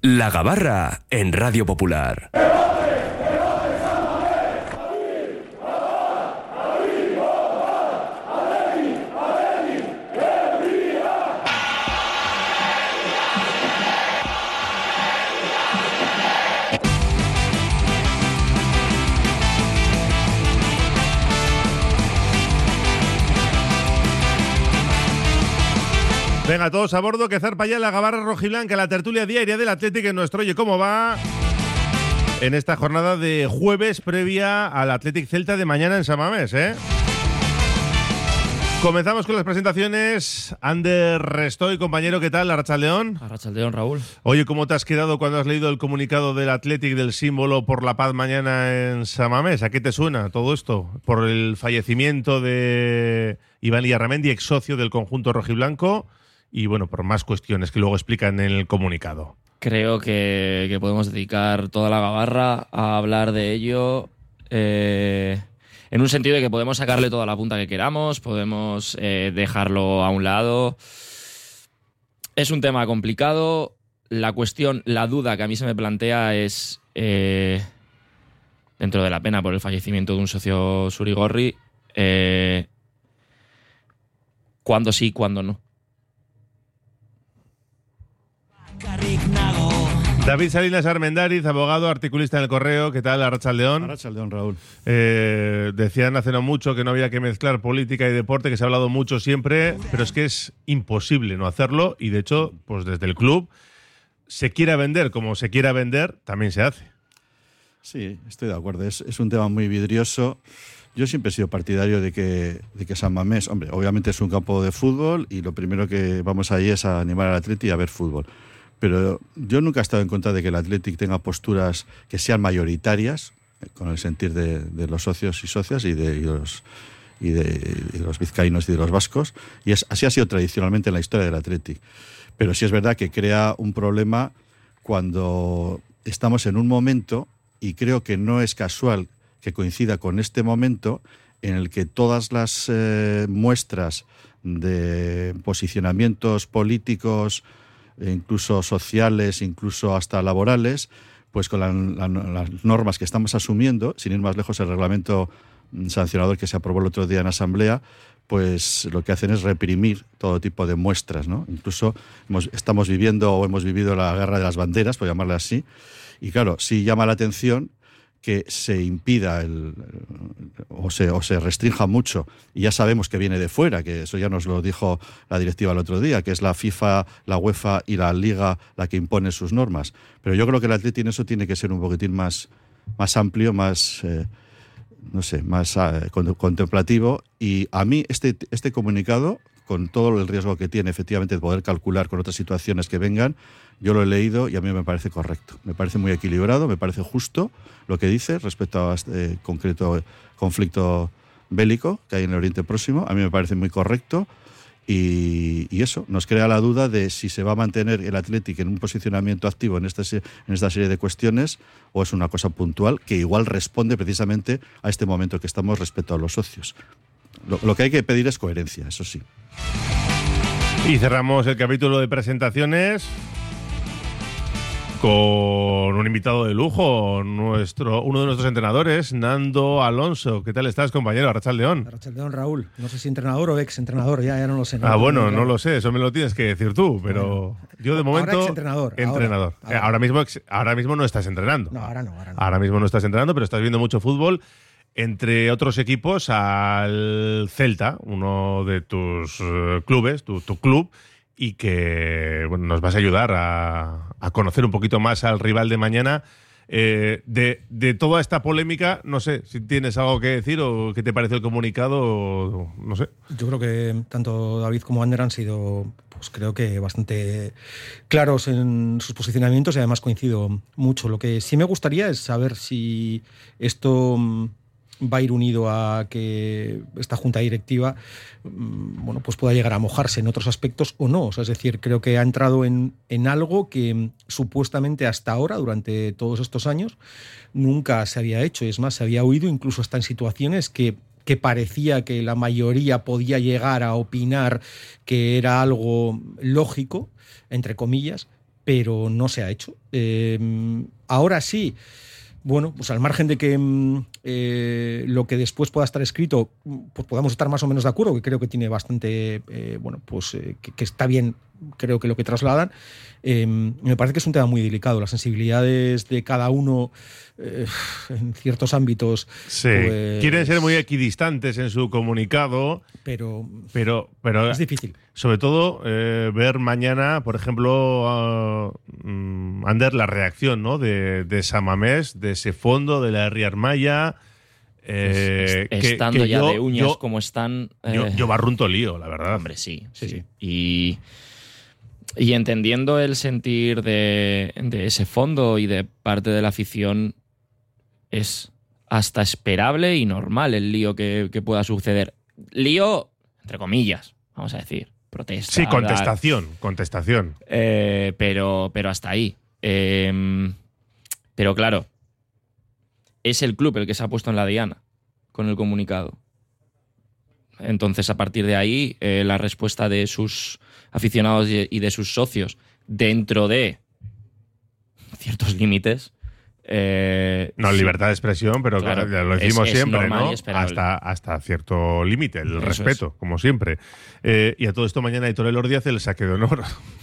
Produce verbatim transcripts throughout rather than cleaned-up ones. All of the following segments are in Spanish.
La Gabarra en Radio Popular. Venga, todos a bordo, que zarpa ya la Gabarra rojiblanca, la tertulia diaria del Athletic en nuestro Oye Cómo Va, en esta jornada de jueves previa al Athletic Celta de mañana en San Mamés, ¿eh? Comenzamos con las presentaciones. Ander Restoy, compañero, ¿qué tal? Arratsaldeón. Arratsaldeón, Raúl. Oye, ¿cómo te has quedado cuando has leído el comunicado del Athletic del símbolo por la paz mañana en San Mamés? ¿A qué te suena todo esto? Por el fallecimiento de Iván Illarramendi, ex socio del conjunto rojiblanco, y bueno, por más cuestiones que luego explican en el comunicado. Creo que, que podemos dedicar toda la Gabarra a hablar de ello, eh, en un sentido de que podemos sacarle toda la punta que queramos, podemos eh, dejarlo a un lado. Es un tema complicado. La cuestión, la duda que a mí se me plantea es, eh, dentro de la pena por el fallecimiento de un socio Surigorri, eh, ¿cuándo sí, cuándo no? David Salinas Armendáriz, abogado, articulista en El Correo. ¿Qué tal, Arratsaldeón? Arratsaldeón, Raúl. Eh, decían hace no mucho que no había que mezclar política y deporte, que se ha hablado mucho siempre, pero es que es imposible no hacerlo, y de hecho, pues desde el club, se quiera vender como se quiera vender, también se hace. Sí, estoy de acuerdo. Es, es un tema muy vidrioso. Yo siempre he sido partidario de que, de que San Mamés, hombre, obviamente es un campo de fútbol y lo primero que vamos ahí es a animar al Athletic y a ver fútbol. Pero yo nunca he estado en contra de que el Athletic tenga posturas que sean mayoritarias, con el sentir de, de los socios y socias y de, y los, y de, y de los vizcaínos y de los vascos. Y es, así ha sido tradicionalmente en la historia del Athletic. Pero sí es verdad que crea un problema cuando estamos en un momento, y creo que no es casual que coincida con este momento, en el que todas las eh, muestras de posicionamientos políticos, incluso sociales, incluso hasta laborales, pues con la, la, las normas que estamos asumiendo, sin ir más lejos, el reglamento sancionador que se aprobó el otro día en Asamblea, pues lo que hacen es reprimir todo tipo de muestras, ¿no? Incluso hemos, estamos viviendo o hemos vivido la guerra de las banderas, por llamarle así, y claro, sí llama la atención que se impida el, o, se, o se restrinja mucho, y ya sabemos que viene de fuera, que eso ya nos lo dijo la directiva el otro día, que es la FIFA, la UEFA y la Liga la que impone sus normas. Pero yo creo que el Athletic en eso tiene que ser un poquitín más, más amplio, más, eh, no sé, más eh, contemplativo, y a mí este, este comunicado, con todo el riesgo que tiene efectivamente de poder calcular con otras situaciones que vengan, yo lo he leído y a mí me parece correcto. Me parece muy equilibrado, me parece justo lo que dice respecto a este concreto conflicto bélico que hay en el Oriente Próximo. A mí me parece muy correcto y, y eso nos crea la duda de si se va a mantener el Athletic en un posicionamiento activo en esta, en esta serie de cuestiones, o es una cosa puntual que igual responde precisamente a este momento que estamos respecto a los socios. Lo, lo que hay que pedir es coherencia, eso sí. Y cerramos el capítulo de presentaciones con un invitado de lujo, nuestro, uno de nuestros entrenadores, Nando Alonso. ¿Qué tal estás, compañero? Arratsaldeón. Arratsaldeón, Raúl. No sé si entrenador o ex entrenador, ya, ya no lo sé. No, ah, bueno, no, no lo sé, eso me lo tienes que decir tú, pero bueno, yo de momento... Ahora ex entrenador. Entrenador. Ahora, ahora. ahora, mismo, ahora mismo no estás entrenando. No, ahora no, ahora no. Ahora mismo no estás entrenando, pero estás viendo mucho fútbol. Entre otros equipos, al Celta, uno de tus uh, clubes, tu, tu club, y que bueno, nos vas a ayudar a, a conocer un poquito más al rival de mañana. Eh, de, de toda esta polémica, no sé si tienes algo que decir o qué te parece el comunicado, o, no sé. Yo creo que tanto David como Ander han sido, pues creo que bastante claros en sus posicionamientos, y además coincido mucho. Lo que sí me gustaría es saber si esto va a ir unido a que esta junta directiva, bueno, pues pueda llegar a mojarse en otros aspectos o no. O sea, es decir, creo que ha entrado en, en algo que supuestamente hasta ahora, durante todos estos años, nunca se había hecho. Es más, se había oído incluso hasta en situaciones que, que parecía que la mayoría podía llegar a opinar que era algo lógico, entre comillas, pero no se ha hecho. Eh, ahora sí, bueno, pues al margen de que eh, lo que después pueda estar escrito, pues podamos estar más o menos de acuerdo, que creo que tiene bastante, eh, bueno, pues eh, que, que está bien, creo que lo que trasladan, eh, me parece que es un tema muy delicado. Las sensibilidades de cada uno eh, en ciertos ámbitos. Sí, pues, quieren ser muy equidistantes en su comunicado, pero, pero, pero es difícil. Sobre todo, eh, ver mañana, por ejemplo, uh, um, Ander, la reacción, ¿no? de, de San Mamés, de ese fondo, de la Ría Armaya. Eh, pues, que, estando que ya yo, de uñas yo, como están. Eh, yo, yo barrunto lío, la verdad. Hombre, sí, Sí, sí. sí. Y, y entendiendo el sentir de, de ese fondo y de parte de la afición, es hasta esperable y normal el lío que, que pueda suceder. Lío, entre comillas, vamos a decir. Protesta. Sí, contestación, dar, contestación. Eh, pero, pero hasta ahí. Eh, pero claro, es el club el que se ha puesto en la diana con el comunicado. Entonces, a partir de ahí, eh, la respuesta de sus aficionados y de sus socios dentro de ciertos límites. Eh, no, sí. libertad de expresión, pero claro, claro, lo decimos es, es siempre, ¿no? Hasta, hasta cierto límite, el Eso respeto, es. como siempre. Eh, y a todo esto mañana Aitor Elordi hace el saque de honor.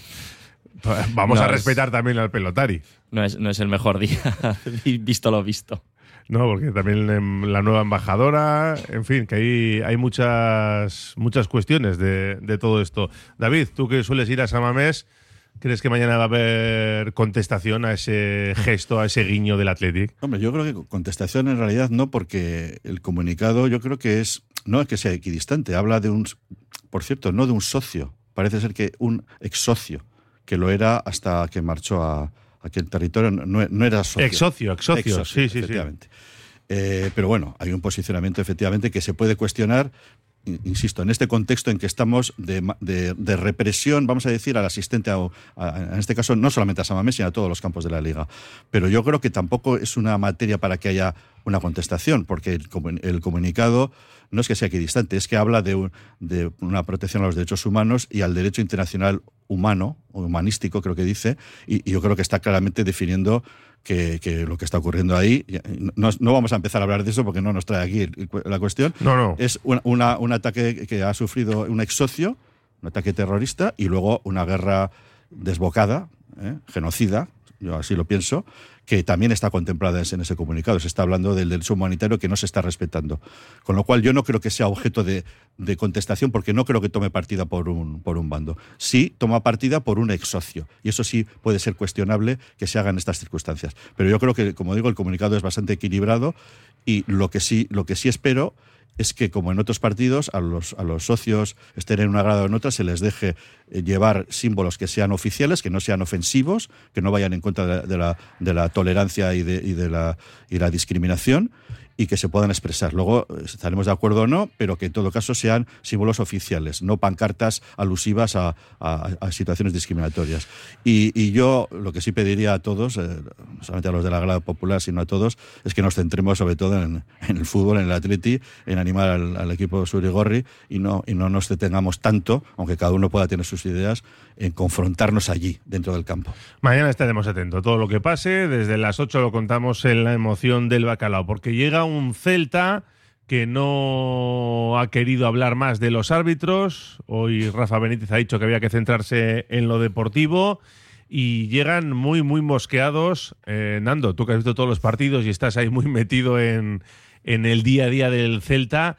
Vamos no, a es, respetar también al pelotari. No es, no es el mejor día, visto lo visto. No, porque también la nueva embajadora, en fin, que hay, hay muchas, muchas cuestiones de, de todo esto. David, tú que sueles ir a San Mamés, ¿crees que mañana va a haber contestación a ese gesto, a ese guiño del Athletic? Hombre, yo creo que contestación en realidad no, porque el comunicado yo creo que es, no es que sea equidistante, habla de un, por cierto, no de un socio, parece ser que un ex socio, que lo era hasta que marchó a aquel territorio, no, no era socio. Ex socio, ex socio, ex socio, sí, sí, efectivamente. Sí. Eh, pero bueno, hay un posicionamiento efectivamente que se puede cuestionar, insisto, en este contexto en que estamos de, de, de represión, vamos a decir, al asistente, a, a, en este caso no solamente a San Mamés, sino a todos los campos de la Liga. Pero yo creo que tampoco es una materia para que haya una contestación, porque el, el comunicado no es que sea equidistante, es que habla de, un, de una protección a los derechos humanos y al derecho internacional humano, o humanístico creo que dice, y, y yo creo que está claramente definiendo Que, que lo que está ocurriendo ahí, no, no vamos a empezar a hablar de eso porque no nos trae aquí la cuestión, no, no. es una, una, un ataque que ha sufrido un ex socio, un ataque terrorista y luego una guerra desbocada, ¿eh? genocida, yo así lo pienso, que también está contemplada en ese comunicado. Se está hablando del derecho humanitario que no se está respetando. Con lo cual yo no creo que sea objeto de, de contestación, porque no creo que tome partida por un, por un bando. Sí toma partida por un ex socio, y eso sí puede ser cuestionable que se haga en estas circunstancias. Pero yo creo que, como digo, el comunicado es bastante equilibrado, y lo que sí, lo que sí espero es que, como en otros partidos, a los, a los socios, estén en una grada o en otra, se les deje eh, llevar símbolos que sean oficiales, que no sean ofensivos, que no vayan en contra de, de, la, de la tolerancia y de, y de la, y la discriminación, y que se puedan expresar. Luego estaremos de acuerdo o no, pero que en todo caso sean símbolos oficiales, no pancartas alusivas a, a, a situaciones discriminatorias. Y, y yo lo que sí pediría a todos, eh, no solamente a los de la grada popular, sino a todos, es que nos centremos sobre todo en, en el fútbol, en el Atleti, en animar al, al equipo Surigorri, y no, y no nos detengamos tanto, aunque cada uno pueda tener sus ideas, en confrontarnos allí, dentro del campo. Mañana estaremos atentos a todo lo que pase. Desde las ocho lo contamos en La Emoción del Bacalao, porque llega un Celta que no ha querido hablar más de los árbitros. Hoy Rafa Benítez ha dicho que había que centrarse en lo deportivo, y llegan muy, muy mosqueados. Eh, Nando, tú que has visto todos los partidos y estás ahí muy metido en, en el día a día del Celta,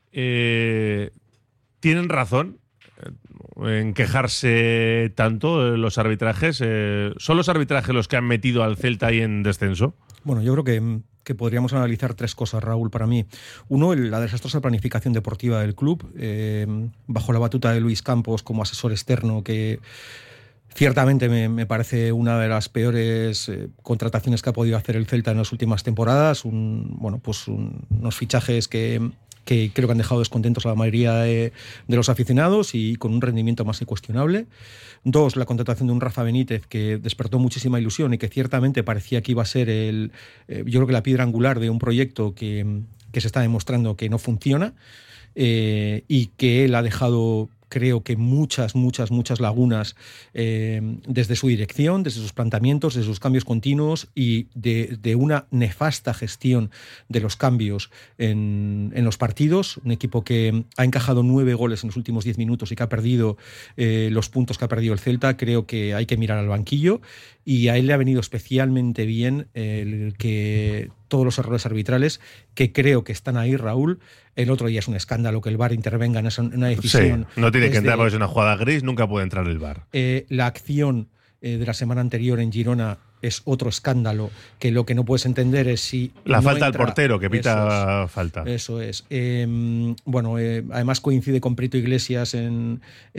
eh, ¿tienen razón en quejarse tanto los arbitrajes? Eh, ¿Son los arbitrajes los que han metido al Celta ahí en descenso? Bueno, yo creo que, que podríamos analizar tres cosas, Raúl, para mí. Uno, la desastrosa planificación deportiva del club, eh, bajo la batuta de Luis Campos como asesor externo, que ciertamente me, me parece una de las peores eh, contrataciones que ha podido hacer el Celta en las últimas temporadas. Un, bueno, pues un, unos fichajes que... que creo que han dejado descontentos a la mayoría de, de los aficionados y con un rendimiento más que cuestionable. Dos, la contratación de un Rafa Benítez que despertó muchísima ilusión y que ciertamente parecía que iba a ser el, eh, yo creo que la piedra angular de un proyecto que, que se está demostrando que no funciona, eh, y que él ha dejado creo que muchas, muchas, muchas lagunas eh, desde su dirección, desde sus planteamientos, desde sus cambios continuos y de, de una nefasta gestión de los cambios en, en los partidos. Un equipo que ha encajado nueve goles en los últimos diez minutos y que ha perdido eh, los puntos que ha perdido el Celta. Creo que hay que mirar al banquillo y a él le ha venido especialmente bien el que todos los errores arbitrales, que creo que están ahí, Raúl. El otro día es un escándalo que el V A R intervenga en esa, en una decisión. Sí, no tiene desde, que entrar porque es una jugada gris, nunca puede entrar el V A R. Eh, la acción eh, de la semana anterior en Girona es otro escándalo, que lo que no puedes entender es si la no falta entra, al portero, que pita eso es, falta. Eso es. Eh, bueno, eh, además coincide con Prieto Iglesias en,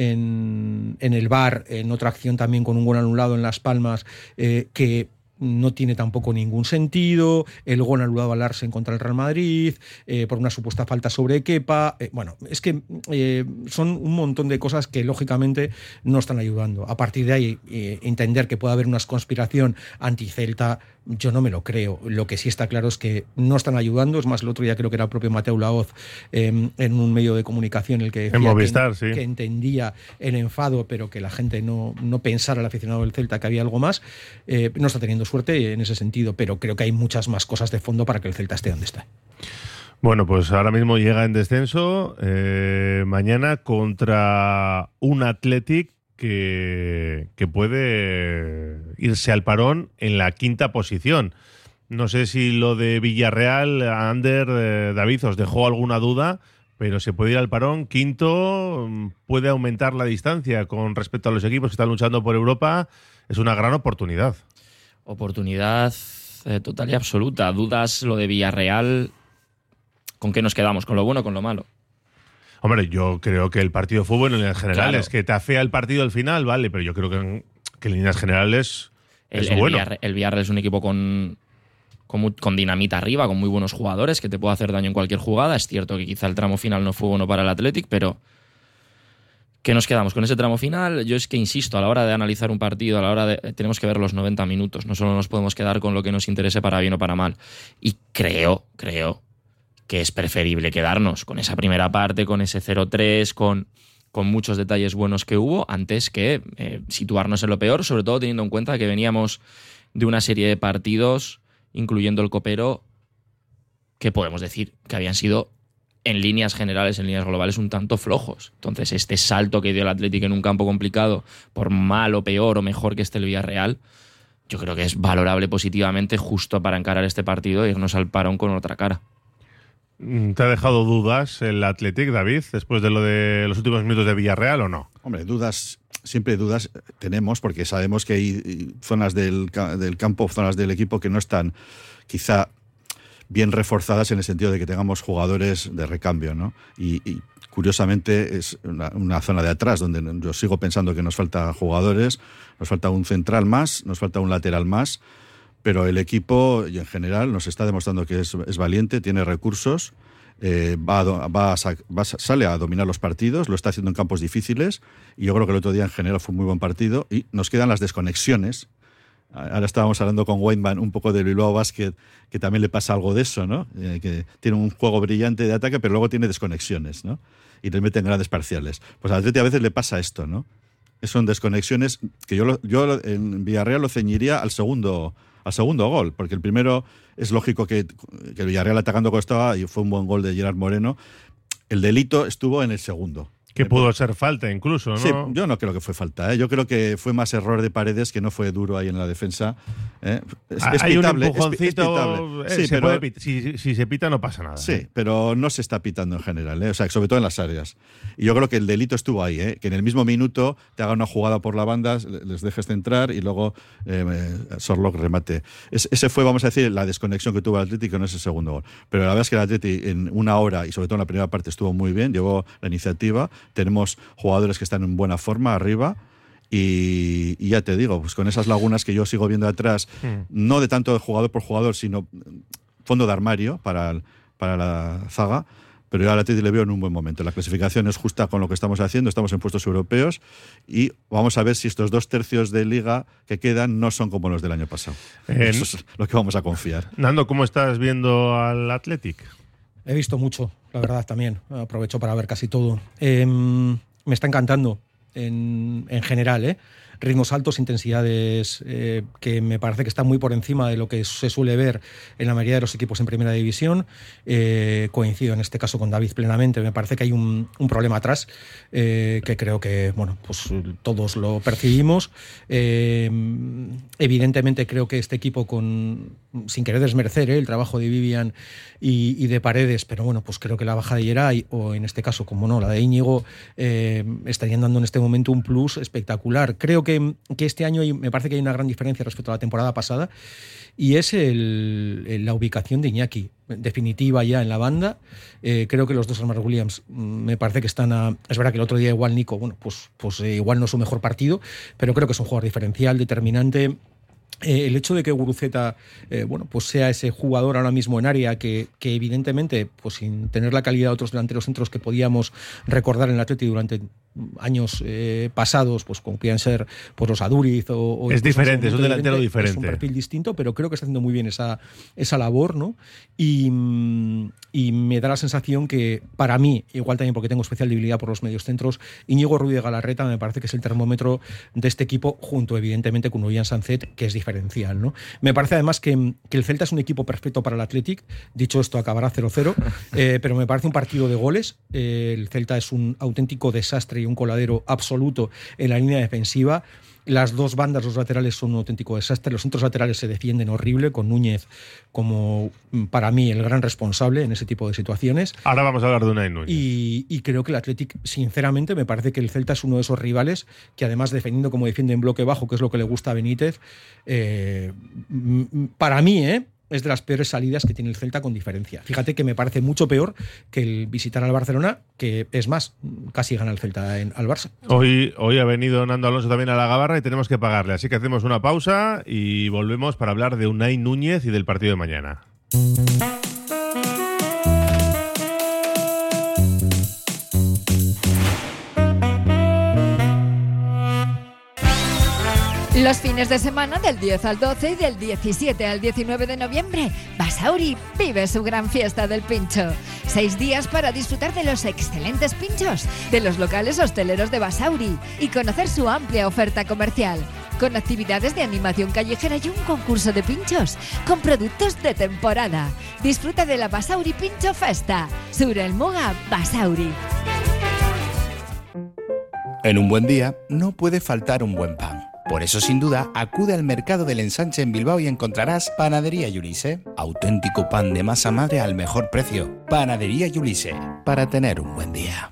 en, en el V A R, en otra acción también con un gol anulado en Las Palmas, eh, que no tiene tampoco ningún sentido. El gol anulado a Larsen contra el Real Madrid, eh, por una supuesta falta sobre Kepa. Eh, bueno, es que eh, son un montón de cosas que lógicamente no están ayudando. A partir de ahí, eh, entender que puede haber una conspiración anti-Celta, yo no me lo creo. Lo que sí está claro es que no están ayudando. Es más, el otro día creo que era el propio Mateu Laoz eh, en un medio de comunicación el que decía en Movistar, que, sí. que entendía el enfado, pero que la gente no, no pensara, el aficionado del Celta, que había algo más. Eh, no está teniendo suerte en ese sentido, pero creo que hay muchas más cosas de fondo para que el Celta esté donde está. Bueno, pues ahora mismo llega en descenso eh, mañana contra un Athletic que, que puede irse al parón en la quinta posición. No sé si lo de Villarreal, Ander, eh, David, os dejó alguna duda, pero se puede ir al parón. Quinto, puede aumentar la distancia con respecto a los equipos que están luchando por Europa. Es una gran oportunidad. Oportunidad eh, total y absoluta. Dudas lo de Villarreal. ¿Con qué nos quedamos? ¿Con lo bueno o con lo malo? Hombre, yo creo que el partido de fútbol en general Claro. es que te afea el partido al final, vale, pero yo creo que en, que en líneas generales El, es el bueno. Villarreal, el Villarreal es un equipo con, con, mu- con dinamita arriba, con muy buenos jugadores, que te puede hacer daño en cualquier jugada. Es cierto que quizá el tramo final no fue bueno para el Athletic, pero ¿qué nos quedamos con ese tramo final? Yo es que insisto, a la hora de analizar un partido, a la hora de tenemos que ver los noventa minutos, no solo nos podemos quedar con lo que nos interese para bien o para mal. Y creo, creo que es preferible quedarnos con esa primera parte, con ese cero tres, con, con muchos detalles buenos que hubo, antes que eh, situarnos en lo peor, sobre todo teniendo en cuenta que veníamos de una serie de partidos, incluyendo el Copero, que podemos decir que habían sido, en líneas generales, en líneas globales, un tanto flojos. Entonces, este salto que dio el Athletic en un campo complicado, por mal o peor o mejor que esté el Villarreal, yo creo que es valorable positivamente justo para encarar este partido e irnos al parón con otra cara. ¿Te ha dejado dudas el Athletic, David, después de lo de los últimos minutos de Villarreal o no? Hombre, dudas, siempre dudas tenemos, porque sabemos que hay zonas del, del campo, zonas del equipo que no están quizá bien reforzadas en el sentido de que tengamos jugadores de recambio, ¿no? Y, y curiosamente es una, una zona de atrás donde yo sigo pensando que nos falta jugadores, nos falta un central más, nos falta un lateral más, pero el equipo y en general nos está demostrando que es, es valiente, tiene recursos, eh, va, a, va, a, va a, sale a dominar los partidos, lo está haciendo en campos difíciles y yo creo que el otro día en general fue un muy buen partido y nos quedan las desconexiones. Ahora estábamos hablando con Weinman un poco de Bilbao Basket, que también le pasa algo de eso, ¿no? Eh, que tiene un juego brillante de ataque, pero luego tiene desconexiones, ¿no? Y le meten grandes parciales. Pues al Atleti a veces le pasa esto, ¿no? Son desconexiones que yo, lo, yo en Villarreal lo ceñiría al segundo, al segundo gol, porque el primero es lógico que, que el Villarreal atacando costaba y fue un buen gol de Gerard Moreno. El delito estuvo en el segundo. Que pudo ser falta incluso, ¿no? Sí, yo no creo que fue falta, ¿eh? Yo creo que fue más error de Paredes, que no fue duro ahí en la defensa. ¿eh? Es, es Hay pitable, un empujoncito, es, es eh, sí, se pero, puede pit- si, si se pita no pasa nada. Sí, ¿eh? pero no se está pitando en general, ¿eh? O sea, sobre todo en las áreas. Y yo creo que el delito estuvo ahí, ¿eh? Que en el mismo minuto te haga una jugada por la banda, les dejes centrar y luego eh, Sorlock remate. Es, ese fue, vamos a decir, la desconexión que tuvo el Atlético en ese segundo gol. Pero la verdad es que el Atlético en una hora y sobre todo en la primera parte estuvo muy bien, llevó la iniciativa. Tenemos jugadores que están en buena forma arriba y, y ya te digo, pues con esas lagunas que yo sigo viendo atrás, mm. no de tanto de jugador por jugador, sino fondo de armario para, el, para la zaga, pero yo al Atleti le veo en un buen momento. La clasificación es justa con lo que estamos haciendo, estamos en puestos europeos y vamos a ver si estos dos tercios de liga que quedan no son como los del año pasado. Eh, Eso es lo que vamos a confiar. Nando, ¿cómo estás viendo al Athletic? He visto mucho, la verdad, también. Aprovecho para ver casi todo. Eh, me está encantando en, en general, ¿eh? Ritmos altos, intensidades eh, que me parece que están muy por encima de lo que se suele ver en la mayoría de los equipos en primera división. Eh, coincido en este caso con David plenamente. Me parece que hay un, un problema atrás eh, que creo que bueno, pues todos lo percibimos. Eh, evidentemente creo que este equipo, con sin querer desmerecer eh, el trabajo de Vivian y, y de Paredes, pero bueno, pues creo que la baja de Yeray, o en este caso, como no, la de Íñigo, eh, estarían dando en este momento un plus espectacular. Creo que Que, que este año hay, me parece que hay una gran diferencia respecto a la temporada pasada, y es el, el, la ubicación de Iñaki, definitiva ya en la banda. Eh, creo que los dos hermanos Williams me parece que están a... Es verdad que el otro día igual Nico, bueno, pues, pues eh, igual no es su mejor partido, pero creo que es un jugador diferencial, determinante. Eh, el hecho de que Guruceta eh, bueno, pues sea ese jugador ahora mismo en área que, que evidentemente, pues sin tener la calidad de otros delanteros centros que podíamos recordar en el Atleti durante años eh, pasados, pues como podían ser pues, los Aduriz o, o es diferente, es un delantero de diferente. Es un perfil distinto, pero creo que está haciendo muy bien esa, esa labor, ¿no? Y, y me da la sensación que para mí, igual también porque tengo especial debilidad por los mediocentros, Íñigo Ruiz de Galarreta me parece que es el termómetro de este equipo, junto evidentemente con Ullán Sanzet, que es diferencial, ¿no? Me parece además que, que el Celta es un equipo perfecto para el Athletic. Dicho esto, acabará cero cero, eh, pero me parece un partido de goles. Eh, el Celta es un auténtico desastre y un coladero absoluto en la línea defensiva. Las dos bandas, los laterales, son un auténtico desastre. Los centros laterales se defienden horrible, con Núñez como, para mí, el gran responsable en ese tipo de situaciones. Ahora vamos a hablar de Unai Núñez. Y, y creo que el Athletic, sinceramente, me parece que el Celta es uno de esos rivales que, además, defendiendo como defiende en bloque bajo, que es lo que le gusta a Benítez, eh, para mí, ¿eh? es de las peores salidas que tiene el Celta con diferencia. Fíjate que me parece mucho peor que el visitar al Barcelona, que es más, casi gana el Celta en, al Barça. Hoy, hoy ha venido Nando Alonso también a la Gabarra y tenemos que pagarle, así que hacemos una pausa y volvemos para hablar de Unai Núñez y del partido de mañana. Los fines de semana del diez al doce y del diecisiete al diecinueve de noviembre, Basauri vive su gran fiesta del pincho. Seis días para disfrutar de los excelentes pinchos de los locales hosteleros de Basauri y conocer su amplia oferta comercial, con actividades de animación callejera y un concurso de pinchos con productos de temporada. Disfruta de la Basauri Pincho Festa. Sur el Muga Basauri. En un buen día no puede faltar un buen pan. Por eso, sin duda, acude al Mercado del Ensanche en Bilbao y encontrarás Panadería Yulise. Auténtico pan de masa madre al mejor precio. Panadería Yulise, para tener un buen día.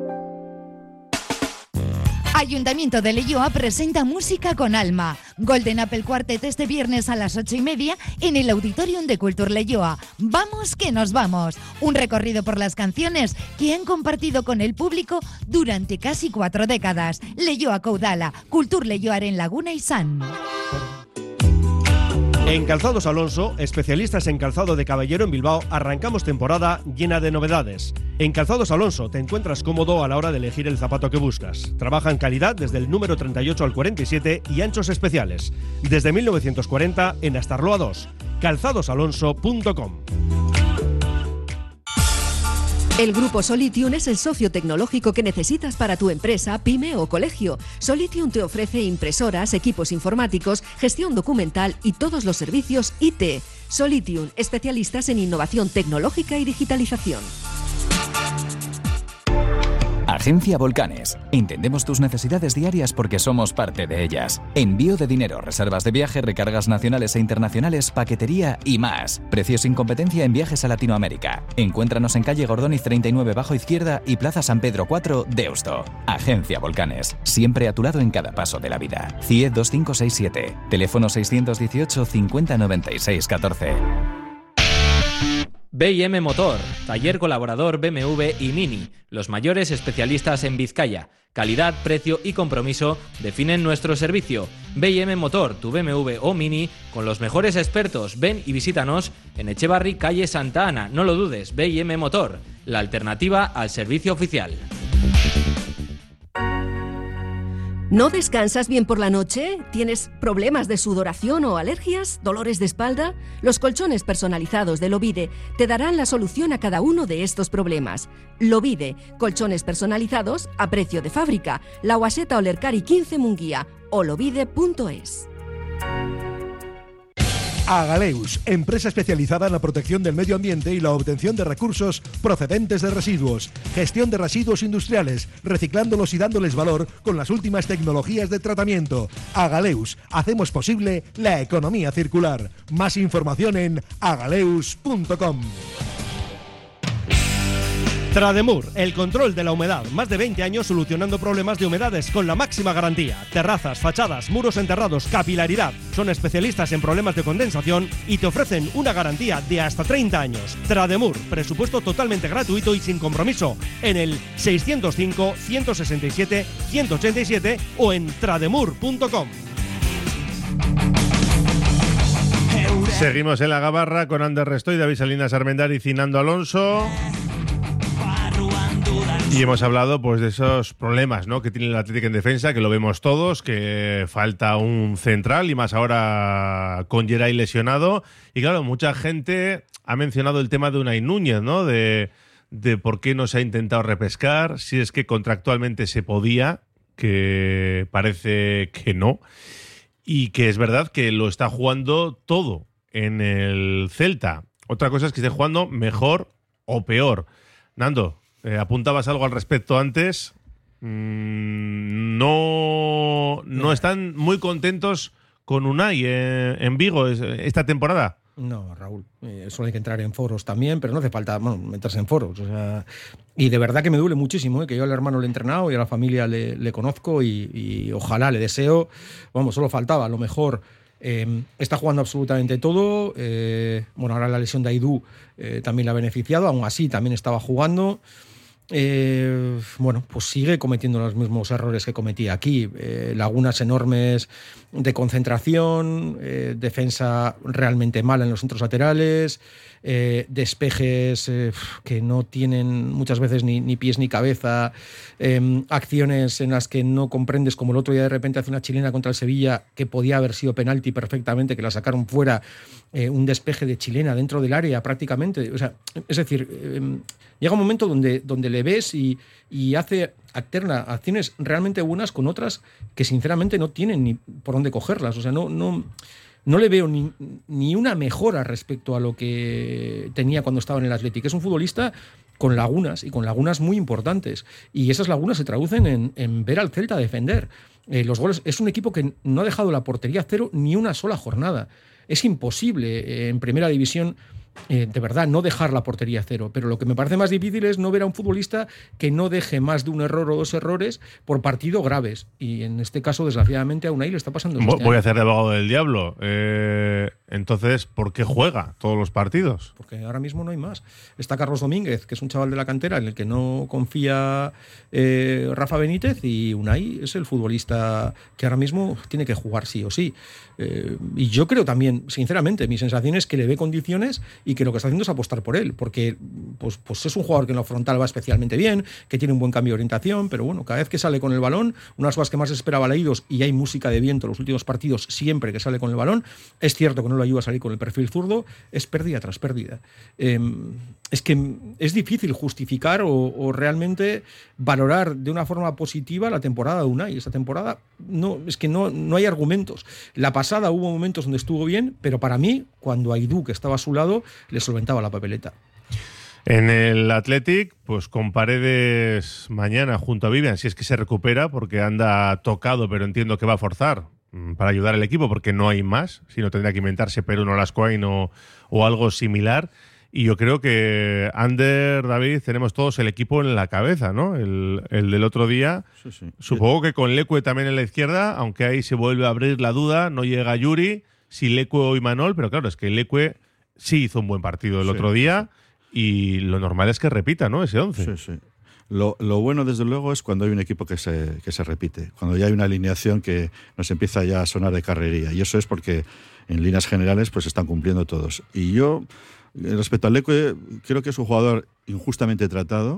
Ayuntamiento de Leioa presenta Música con Alma. Golden Apple Quartet este viernes a las ocho y media en el Auditorium de Cultur Leioa. ¡Vamos que nos vamos! Un recorrido por las canciones que han compartido con el público durante casi cuatro décadas. Leioa Caudala, Cultur Leioaren Laguna y San. En Calzados Alonso, especialistas en calzado de caballero en Bilbao, arrancamos temporada llena de novedades. En Calzados Alonso te encuentras cómodo a la hora de elegir el zapato que buscas. Trabajan calidad desde el número treinta y ocho al cuarenta y siete y anchos especiales. Desde mil novecientos cuarenta en Astarloa dos. calzados alonso punto com. El Grupo Solitium es el socio tecnológico que necesitas para tu empresa, pyme o colegio. Solitium te ofrece impresoras, equipos informáticos, gestión documental y todos los servicios I T. Solitium, especialistas en innovación tecnológica y digitalización. Agencia Volcanes. Entendemos tus necesidades diarias porque somos parte de ellas. Envío de dinero, reservas de viaje, recargas nacionales e internacionales, paquetería y más. Precios sin competencia en viajes a Latinoamérica. Encuéntranos en calle Gordoniz treinta y nueve bajo izquierda y Plaza San Pedro cuatro, Deusto. Agencia Volcanes. Siempre a tu lado en cada paso de la vida. C I E dos cinco seis siete. Teléfono seiscientos dieciocho cincuenta noventa y seis catorce. B y M Motor, taller colaborador B M W y Mini, los mayores especialistas en Vizcaya. Calidad, precio y compromiso definen nuestro servicio. B y M Motor, tu B M W o Mini, con los mejores expertos. Ven y visítanos en Echevarri, calle Santa Ana. No lo dudes, B y M Motor, la alternativa al servicio oficial. ¿No descansas bien por la noche? ¿Tienes problemas de sudoración o alergias? ¿Dolores de espalda? Los colchones personalizados de Lovide te darán la solución a cada uno de estos problemas. Lovide, colchones personalizados a precio de fábrica. La Guaseta Olercari quince Munguía o lovide punto es. Agaleus, empresa especializada en la protección del medio ambiente y la obtención de recursos procedentes de residuos. Gestión de residuos industriales, reciclándolos y dándoles valor con las últimas tecnologías de tratamiento. Agaleus, hacemos posible la economía circular. Más información en agaleus punto com. Trademur, el control de la humedad. Más de veinte años solucionando problemas de humedades con la máxima garantía. Terrazas, fachadas, muros enterrados, capilaridad. Son especialistas en problemas de condensación y te ofrecen una garantía de hasta treinta años. Trademur, presupuesto totalmente gratuito y sin compromiso. En el seiscientos cinco, ciento sesenta y siete, ciento ochenta y siete o en trademur punto com. Seguimos en la gabarra con Ander Restoy, David Salinas Armendari y Cinando Alonso. Y hemos hablado pues de esos problemas, ¿no?, que tiene el Atlético en defensa, que lo vemos todos, que falta un central y más ahora con Geray lesionado. Y claro, mucha gente ha mencionado el tema de Unai Núñez, ¿no?, de, de por qué no se ha intentado repescar, si es que contractualmente se podía, que parece que no, y que es verdad que lo está jugando todo en el Celta. Otra cosa es que esté jugando mejor o peor. Nando, Eh, apuntabas algo al respecto antes. Mm, no, no están muy contentos con Unai eh, en Vigo esta temporada. No, Raúl, eh, solo hay que entrar en foros también, pero no hace falta, bueno, meterse en foros. O sea, y de verdad que me duele muchísimo, eh, que yo al hermano le he entrenado y a la familia le, le conozco y, y ojalá le deseo. Vamos, solo faltaba, a lo mejor. Eh, está jugando absolutamente todo. Eh, bueno, ahora la lesión de Aidú eh, también le ha beneficiado, aún así también estaba jugando. Eh, bueno, pues sigue cometiendo los mismos errores que cometía aquí, eh, lagunas enormes de concentración, eh, defensa realmente mala en los centros laterales, eh, despejes eh, que no tienen muchas veces ni, ni pies ni cabeza, eh, acciones en las que no comprendes, como el otro día de repente hace una chilena contra el Sevilla que podía haber sido penalti perfectamente, que la sacaron fuera, eh, un despeje de chilena dentro del área prácticamente, o sea, es decir, eh, llega un momento donde, donde le ves y, y hace alterna acciones realmente buenas con otras que sinceramente no tienen ni por dónde cogerlas. O sea, no, no, no le veo ni, ni una mejora respecto a lo que tenía cuando estaba en el Athletic. Es un futbolista con lagunas y con lagunas muy importantes. Y esas lagunas se traducen en, en ver al Celta defender. Eh, los goles, es un equipo que no ha dejado la portería cero ni una sola jornada. Es imposible eh, en primera división Eh, de verdad, no dejar la portería cero, pero lo que me parece más difícil es no ver a un futbolista que no deje más de un error o dos errores por partido graves, y en este caso desgraciadamente a Unai le está pasando este Voy año. a hacer de abogado del diablo. Eh, entonces, ¿por qué juega todos los partidos? Porque ahora mismo no hay más. Está Carlos Domínguez, que es un chaval de la cantera en el que no confía eh, Rafa Benítez, y Unai es el futbolista que ahora mismo tiene que jugar sí o sí. Eh, y yo creo también, sinceramente, mi sensación es que le ve condiciones y que lo que está haciendo es apostar por él, porque pues, pues es un jugador que en lo frontal va especialmente bien, que tiene un buen cambio de orientación, pero bueno, cada vez que sale con el balón, una de las cosas que más esperaba Leídos, y hay música de viento en los últimos partidos siempre que sale con el balón, es cierto que no lo ayuda a salir con el perfil zurdo, es pérdida tras pérdida. Eh, es que es difícil justificar o, o realmente valorar de una forma positiva la temporada de Unai. Esta temporada no, es que no, no hay argumentos. La pasada hubo momentos donde estuvo bien, pero para mí, cuando Aidú, que estaba a su lado, le solventaba la papeleta. En el Athletic, pues con Paredes mañana junto a Vivian, si es que se recupera, porque anda tocado, pero entiendo que va a forzar para ayudar al equipo, porque no hay más, si no tendría que inventarse Perú Nolascoain o, o algo similar. Y yo creo que Ander, David, tenemos todos el equipo en la cabeza, ¿no? El, el del otro día. Sí, sí. Supongo que con Leque también en la izquierda, aunque ahí se vuelve a abrir la duda, no llega Yuri, si Leque o Imanol, pero claro, es que Leque sí hizo un buen partido el sí, otro día y lo normal es que repita, ¿no? Ese once. Sí, sí. Lo, lo bueno, desde luego, es cuando hay un equipo que se, que se repite, cuando ya hay una alineación que nos empieza ya a sonar de carrería. Y eso es porque, en líneas generales, pues están cumpliendo todos. Y yo, respecto al Leque, creo que es un jugador injustamente tratado,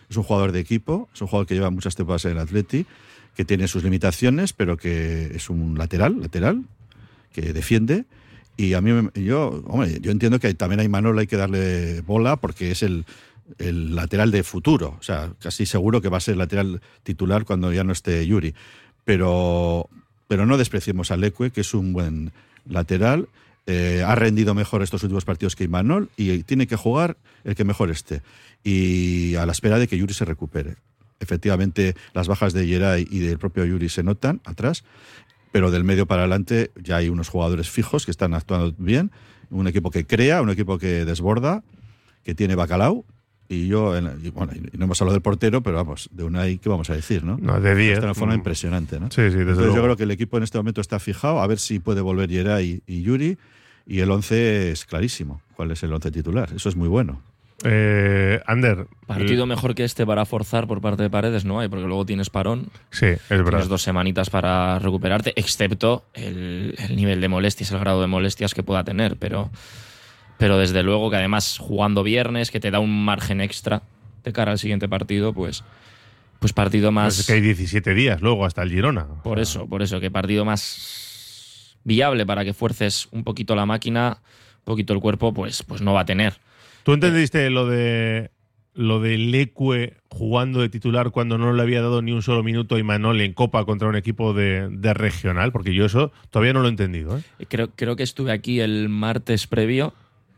es un jugador de equipo, es un jugador que lleva muchas temporadas en el Atleti, que tiene sus limitaciones, pero que es un lateral, lateral, que defiende. Y a mí, yo, hombre, yo entiendo que también a Imanol hay que darle bola porque es el, el lateral de futuro. O sea, casi seguro que va a ser lateral titular cuando ya no esté Yuri. Pero, pero no despreciemos a Leque, que es un buen lateral. Eh, ha rendido mejor estos últimos partidos que Imanol y tiene que jugar el que mejor esté. Y a la espera de que Yuri se recupere. Efectivamente, las bajas de Yeray y del propio Yuri se notan atrás. Pero del medio para adelante ya hay unos jugadores fijos que están actuando bien, un equipo que crea, un equipo que desborda, que tiene bacalao, y yo, y bueno, y no hemos hablado del portero, pero vamos, de Unai, ¿qué vamos a decir, no? No, de diez. Está de una forma impresionante, ¿no? Sí, sí, desde Entonces luego. yo creo que el equipo en este momento está fijado, a ver si puede volver Yeray y Yuri, y el once es clarísimo, cuál es el once titular, eso es muy bueno. Eh, Ander. Partido el... mejor que este para forzar por parte de Paredes no hay, porque luego tienes parón. Sí, es verdad. Tienes dos semanitas para recuperarte, excepto el, el nivel de molestias, el grado de molestias que pueda tener. Pero, pero desde luego que además jugando viernes, que te da un margen extra de cara al siguiente partido, pues, pues partido más... Pues es que hay diecisiete días luego hasta el Girona. Por eso, por eso, que partido más viable para que fuerces un poquito la máquina, un poquito el cuerpo, pues, pues no va a tener. ¿Tú entendiste lo de lo de Leque jugando de titular cuando no le había dado ni un solo minuto a Imanol en Copa contra un equipo de, de regional? Porque yo eso todavía no lo he entendido, ¿eh? Creo, creo que estuve aquí el martes previo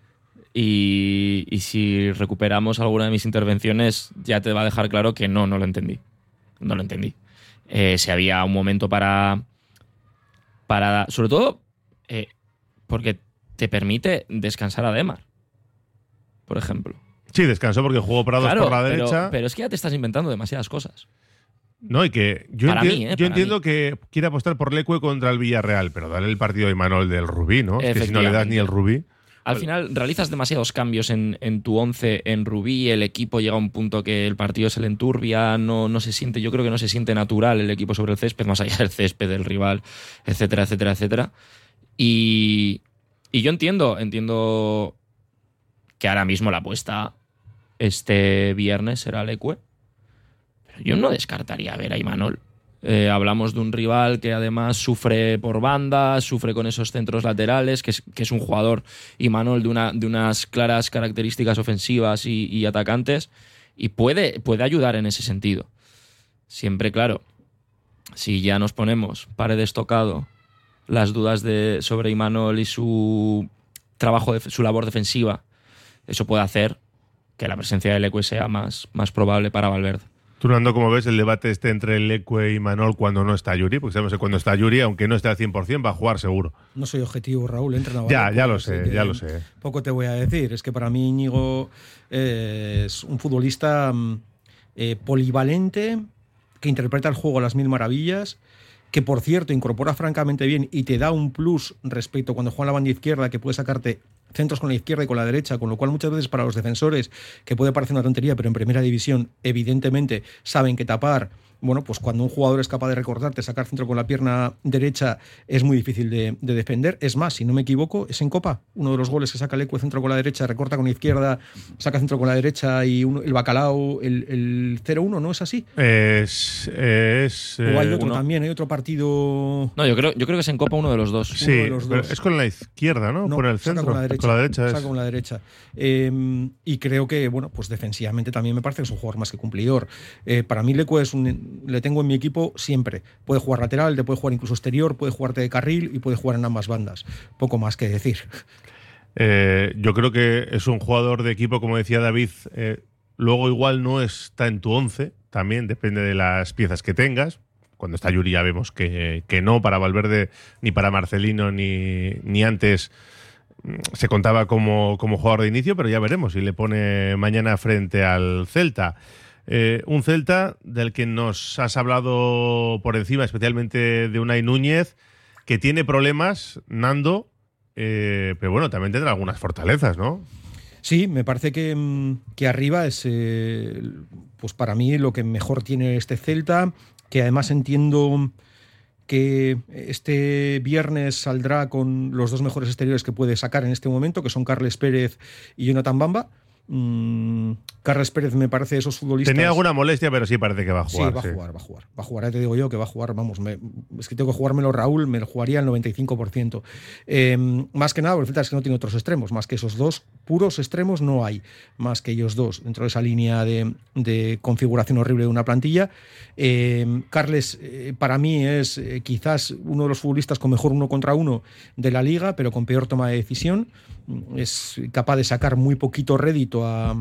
y, y si recuperamos alguna de mis intervenciones ya te va a dejar claro que no, no lo entendí. No lo entendí. Eh, si había un momento para... para sobre todo eh, porque te permite descansar a Demar, por ejemplo. Sí, descansó porque jugó Prados claro, por la pero, derecha. Pero es que ya te estás inventando demasiadas cosas. No, y que yo, Para enti- mí, ¿eh? yo Para entiendo mí. que quiere apostar por Leque contra el Villarreal, pero dale el partido a Imanol del Rubí, ¿no? Es que si no le das ni el Rubí... Al final realizas demasiados cambios en, en tu once en Rubí, el equipo llega a un punto que el partido se le enturbia, no, no se siente, yo creo que no se siente natural el equipo sobre el césped, más allá del césped, del rival, etcétera, etcétera, etcétera. Y, y yo entiendo, entiendo que ahora mismo la apuesta este viernes será Leque, pero yo no descartaría ver a Imanol. Eh, hablamos de un rival que además sufre por banda, sufre con esos centros laterales, que es, que es un jugador, Imanol, de, una, de unas claras características ofensivas y, y atacantes, y puede, puede ayudar en ese sentido. Siempre, claro, si ya nos ponemos Paredes tocado, las dudas de, sobre Imanol y su trabajo, de, su labor defensiva, eso puede hacer que la presencia de Leque sea más, más probable para Valverde. Tú, Nando, ¿cómo ves el debate este entre Leque y Imanol cuando no está Yuri? Porque sabemos que cuando está Yuri, aunque no esté al cien por ciento, va a jugar seguro. No soy objetivo, Raúl, entra Ya, ya lo sé, ya lo sé. Poco te voy a decir. Es que para mí Íñigo eh, es un futbolista eh, polivalente, que interpreta el juego a las mil maravillas, que por cierto incorpora francamente bien y te da un plus respecto cuando juega en la banda izquierda, que puede sacarte centros con la izquierda y con la derecha, con lo cual muchas veces para los defensores, que puede parecer una tontería, pero en primera división evidentemente saben que tapar, bueno, pues cuando un jugador es capaz de recortarte, sacar centro con la pierna derecha, es muy difícil de, de defender. Es más, si no me equivoco, es en Copa uno de los goles que saca Leque, centro con la derecha, recorta con la izquierda, saca centro con la derecha y uno, el bacalao, el, el cero uno, ¿no es así? Es... es o hay eh, otro uno. también, hay otro partido... No, yo creo, yo creo que es en Copa uno de los dos. Sí, uno de los pero dos. es con la izquierda, ¿no? No, Por el saca centro. con la derecha. Con la derecha es. Saca con la derecha. Eh, y creo que, bueno, pues defensivamente también me parece que es un jugador más que cumplidor. Eh, para mí Leque es un, le tengo en mi equipo siempre. Puede jugar lateral, te puede jugar incluso exterior, puede jugarte de carril y puede jugar en ambas bandas. Poco más que decir. Eh, yo creo que es un jugador de equipo, como decía David, eh, luego igual no está en tu once, también depende de las piezas que tengas. Cuando está Yuri ya vemos que, que no, para Valverde, ni para Marcelino, ni, ni antes se contaba como, como jugador de inicio, pero ya veremos si le pone mañana frente al Celta. Eh, un Celta del que nos has hablado por encima, especialmente de Unai Núñez, que tiene problemas, Nando, eh, pero bueno, también tendrá algunas fortalezas, ¿no? Sí, me parece que, que arriba es, eh, pues para mí, lo que mejor tiene este Celta, que además entiendo que este viernes saldrá con los dos mejores exteriores que puede sacar en este momento, que son Carles Pérez y Jonathan Bamba. Mm, Carles Pérez me parece de esos futbolistas. Tenía alguna molestia, pero sí parece que va a jugar. Sí, va a sí. jugar, va a jugar. Va a jugar, ya te digo yo que va a jugar, vamos, me, es que tengo que jugármelo Raúl, me lo jugaría al noventa y cinco por ciento. Eh, más que nada, porque el Celta es que no tiene otros extremos, más que esos dos puros extremos no hay, más que ellos dos, dentro de esa línea de, de configuración horrible de una plantilla. Eh, Carles, eh, para mí, es eh, quizás uno de los futbolistas con mejor uno contra uno de la Liga, pero con peor toma de decisión. Es capaz de sacar muy poquito rédito a...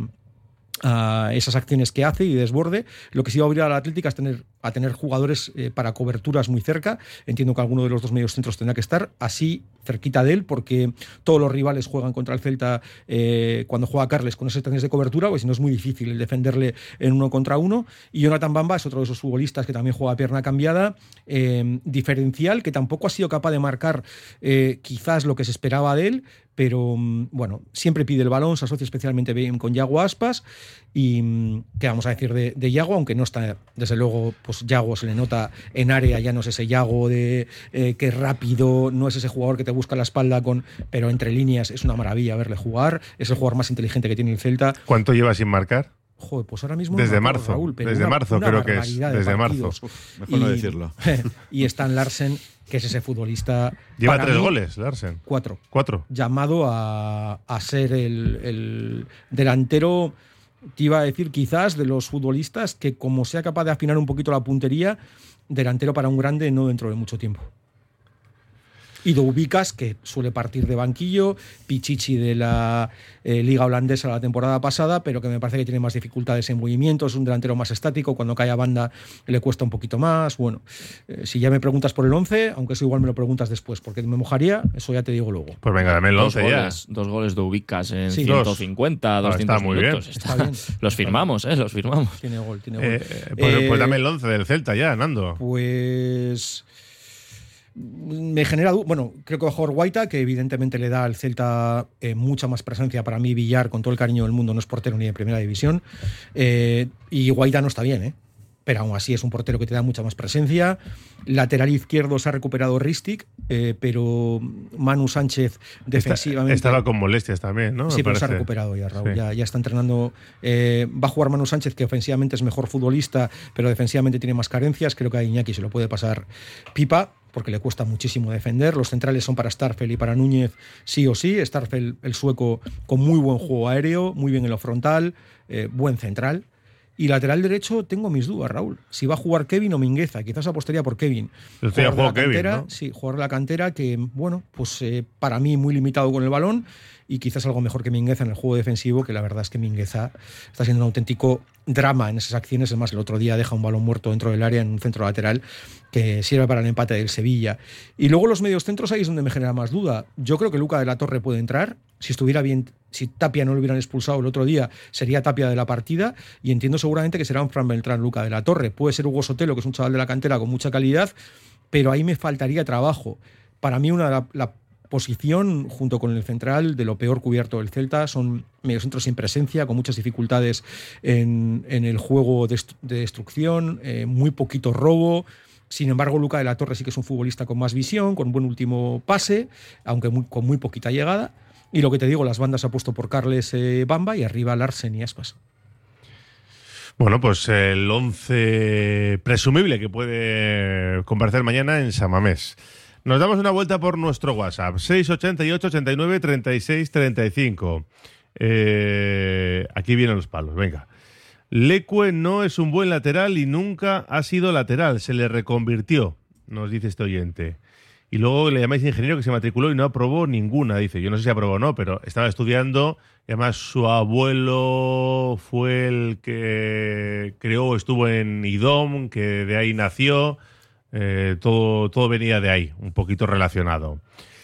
a esas acciones que hace y desborde. Lo que sí va a obligar al Atlético es tener, a tener jugadores eh, para coberturas muy cerca. Entiendo que alguno de los dos medios centros tendrá que estar así cerquita de él, porque todos los rivales juegan contra el Celta eh, cuando juega Carles con esas acciones de cobertura, pues si no es muy difícil el defenderle en uno contra uno. Y Jonathan Bamba es otro de esos futbolistas que también juega a pierna cambiada, eh, diferencial, que tampoco ha sido capaz de marcar eh, quizás lo que se esperaba de él, pero bueno, siempre pide el balón, se asocia especialmente bien con Yago Aspas. Y qué vamos a decir de, de Yago, aunque no está, desde luego, pues Yago se le nota en área, ya no es ese Yago de eh, que es rápido, no es ese jugador que te busca la espalda, con, pero entre líneas es una maravilla verle jugar, es el jugador más inteligente que tiene el Celta. ¿Cuánto lleva sin marcar? Joder, pues ahora mismo desde no marzo, Raúl, pero desde una, marzo una creo que es, desde marzo. Uf, mejor y, no decirlo. Y Stan Larsen, que es ese futbolista. Lleva para tres mí, goles, Larsen. Cuatro. Cuatro. Llamado a, a ser el, el delantero, te iba a decir quizás, de los futbolistas que, como sea capaz de afinar un poquito la puntería, delantero para un grande no dentro de mucho tiempo. Y Doubicas, que suele partir de banquillo, Pichichi de la eh, Liga Holandesa la temporada pasada, pero que me parece que tiene más dificultades en movimientos, es un delantero más estático, cuando cae a banda le cuesta un poquito más. Bueno, eh, si ya me preguntas por el once, aunque eso igual me lo preguntas después, porque me mojaría, eso ya te digo luego. Pues venga, dame el dos once ya. Goles, dos goles de Ubicas en Sí, ciento cincuenta, dos. doscientos Ah, está muy minutos. bien. Está, Está bien. Los firmamos, ¿eh? Los firmamos. Tiene gol, tiene gol. Eh, pues, Eh, pues dame el once del Celta ya, Nando. Pues me genera, bueno, creo que va a jugar Guaita, que evidentemente le da al Celta eh, mucha más presencia. Para mí Villar, con todo el cariño del mundo, no es portero ni de primera división, eh, y Guaita no está bien, ¿eh? pero aún así es un portero que te da mucha más presencia. Lateral izquierdo se ha recuperado Ristic, eh, pero Manu Sánchez defensivamente... Está, estaba con molestias también, ¿no? Sí, Me pero parece. se ha recuperado ya, Raúl. Sí. Ya, ya está entrenando. Eh, va a jugar Manu Sánchez, que ofensivamente es mejor futbolista, pero defensivamente tiene más carencias. Creo que a Iñaki se lo puede pasar pipa, porque le cuesta muchísimo defender. Los centrales son para Starfel y para Núñez, sí o sí. Starfel, el sueco, con muy buen juego aéreo, muy bien en lo frontal, eh, buen central. Y lateral derecho tengo mis dudas, Raúl. Si va a jugar Kevin o Mingueza. Quizás apostaría por Kevin. Estoy a juego de la cantera, Kevin, ¿no? Sí, jugador de la cantera que, bueno, pues eh, para mí muy limitado con el balón y quizás algo mejor que Mingueza en el juego defensivo, que la verdad es que Mingueza está siendo un auténtico drama en esas acciones. Además, el otro día deja un balón muerto dentro del área en un centro lateral que sirve para el empate del Sevilla. Y luego los medios centros, ahí es donde me genera más duda. Yo creo que Luca de la Torre puede entrar. Si estuviera bien, si Tapia no lo hubieran expulsado el otro día, sería Tapia de la partida, y entiendo seguramente que será un Fran Beltrán Luca de la Torre. Puede ser Hugo Sotelo, que es un chaval de la cantera con mucha calidad, pero ahí me faltaría trabajo. Para mí, una de la, la posición, junto con el central, de lo peor cubierto del Celta, son mediocentros sin presencia, con muchas dificultades en, en el juego de, de destrucción, eh, muy poquito robo. Sin embargo, Luca de la Torre sí que es un futbolista con más visión, con buen último pase, aunque muy, con muy poquita llegada. Y lo que te digo, las bandas ha puesto por Carles eh, Bamba y arriba Larsen y Aspas. Bueno, pues el once presumible que puede comparecer mañana en San Mamés. Nos damos una vuelta por nuestro WhatsApp, seis ochenta y ocho, ochenta y nueve, treinta y seis, treinta y cinco. Eh, aquí vienen los palos, venga. Leque no es un buen lateral y nunca ha sido lateral, se le reconvirtió, nos dice este oyente. Y luego le llamáis ingeniero que se matriculó y no aprobó ninguna, dice. Yo no sé si aprobó o no, pero estaba estudiando. Y además su abuelo fue el que creó, estuvo en I D O M, que de ahí nació. Eh, todo, todo venía de ahí, un poquito relacionado.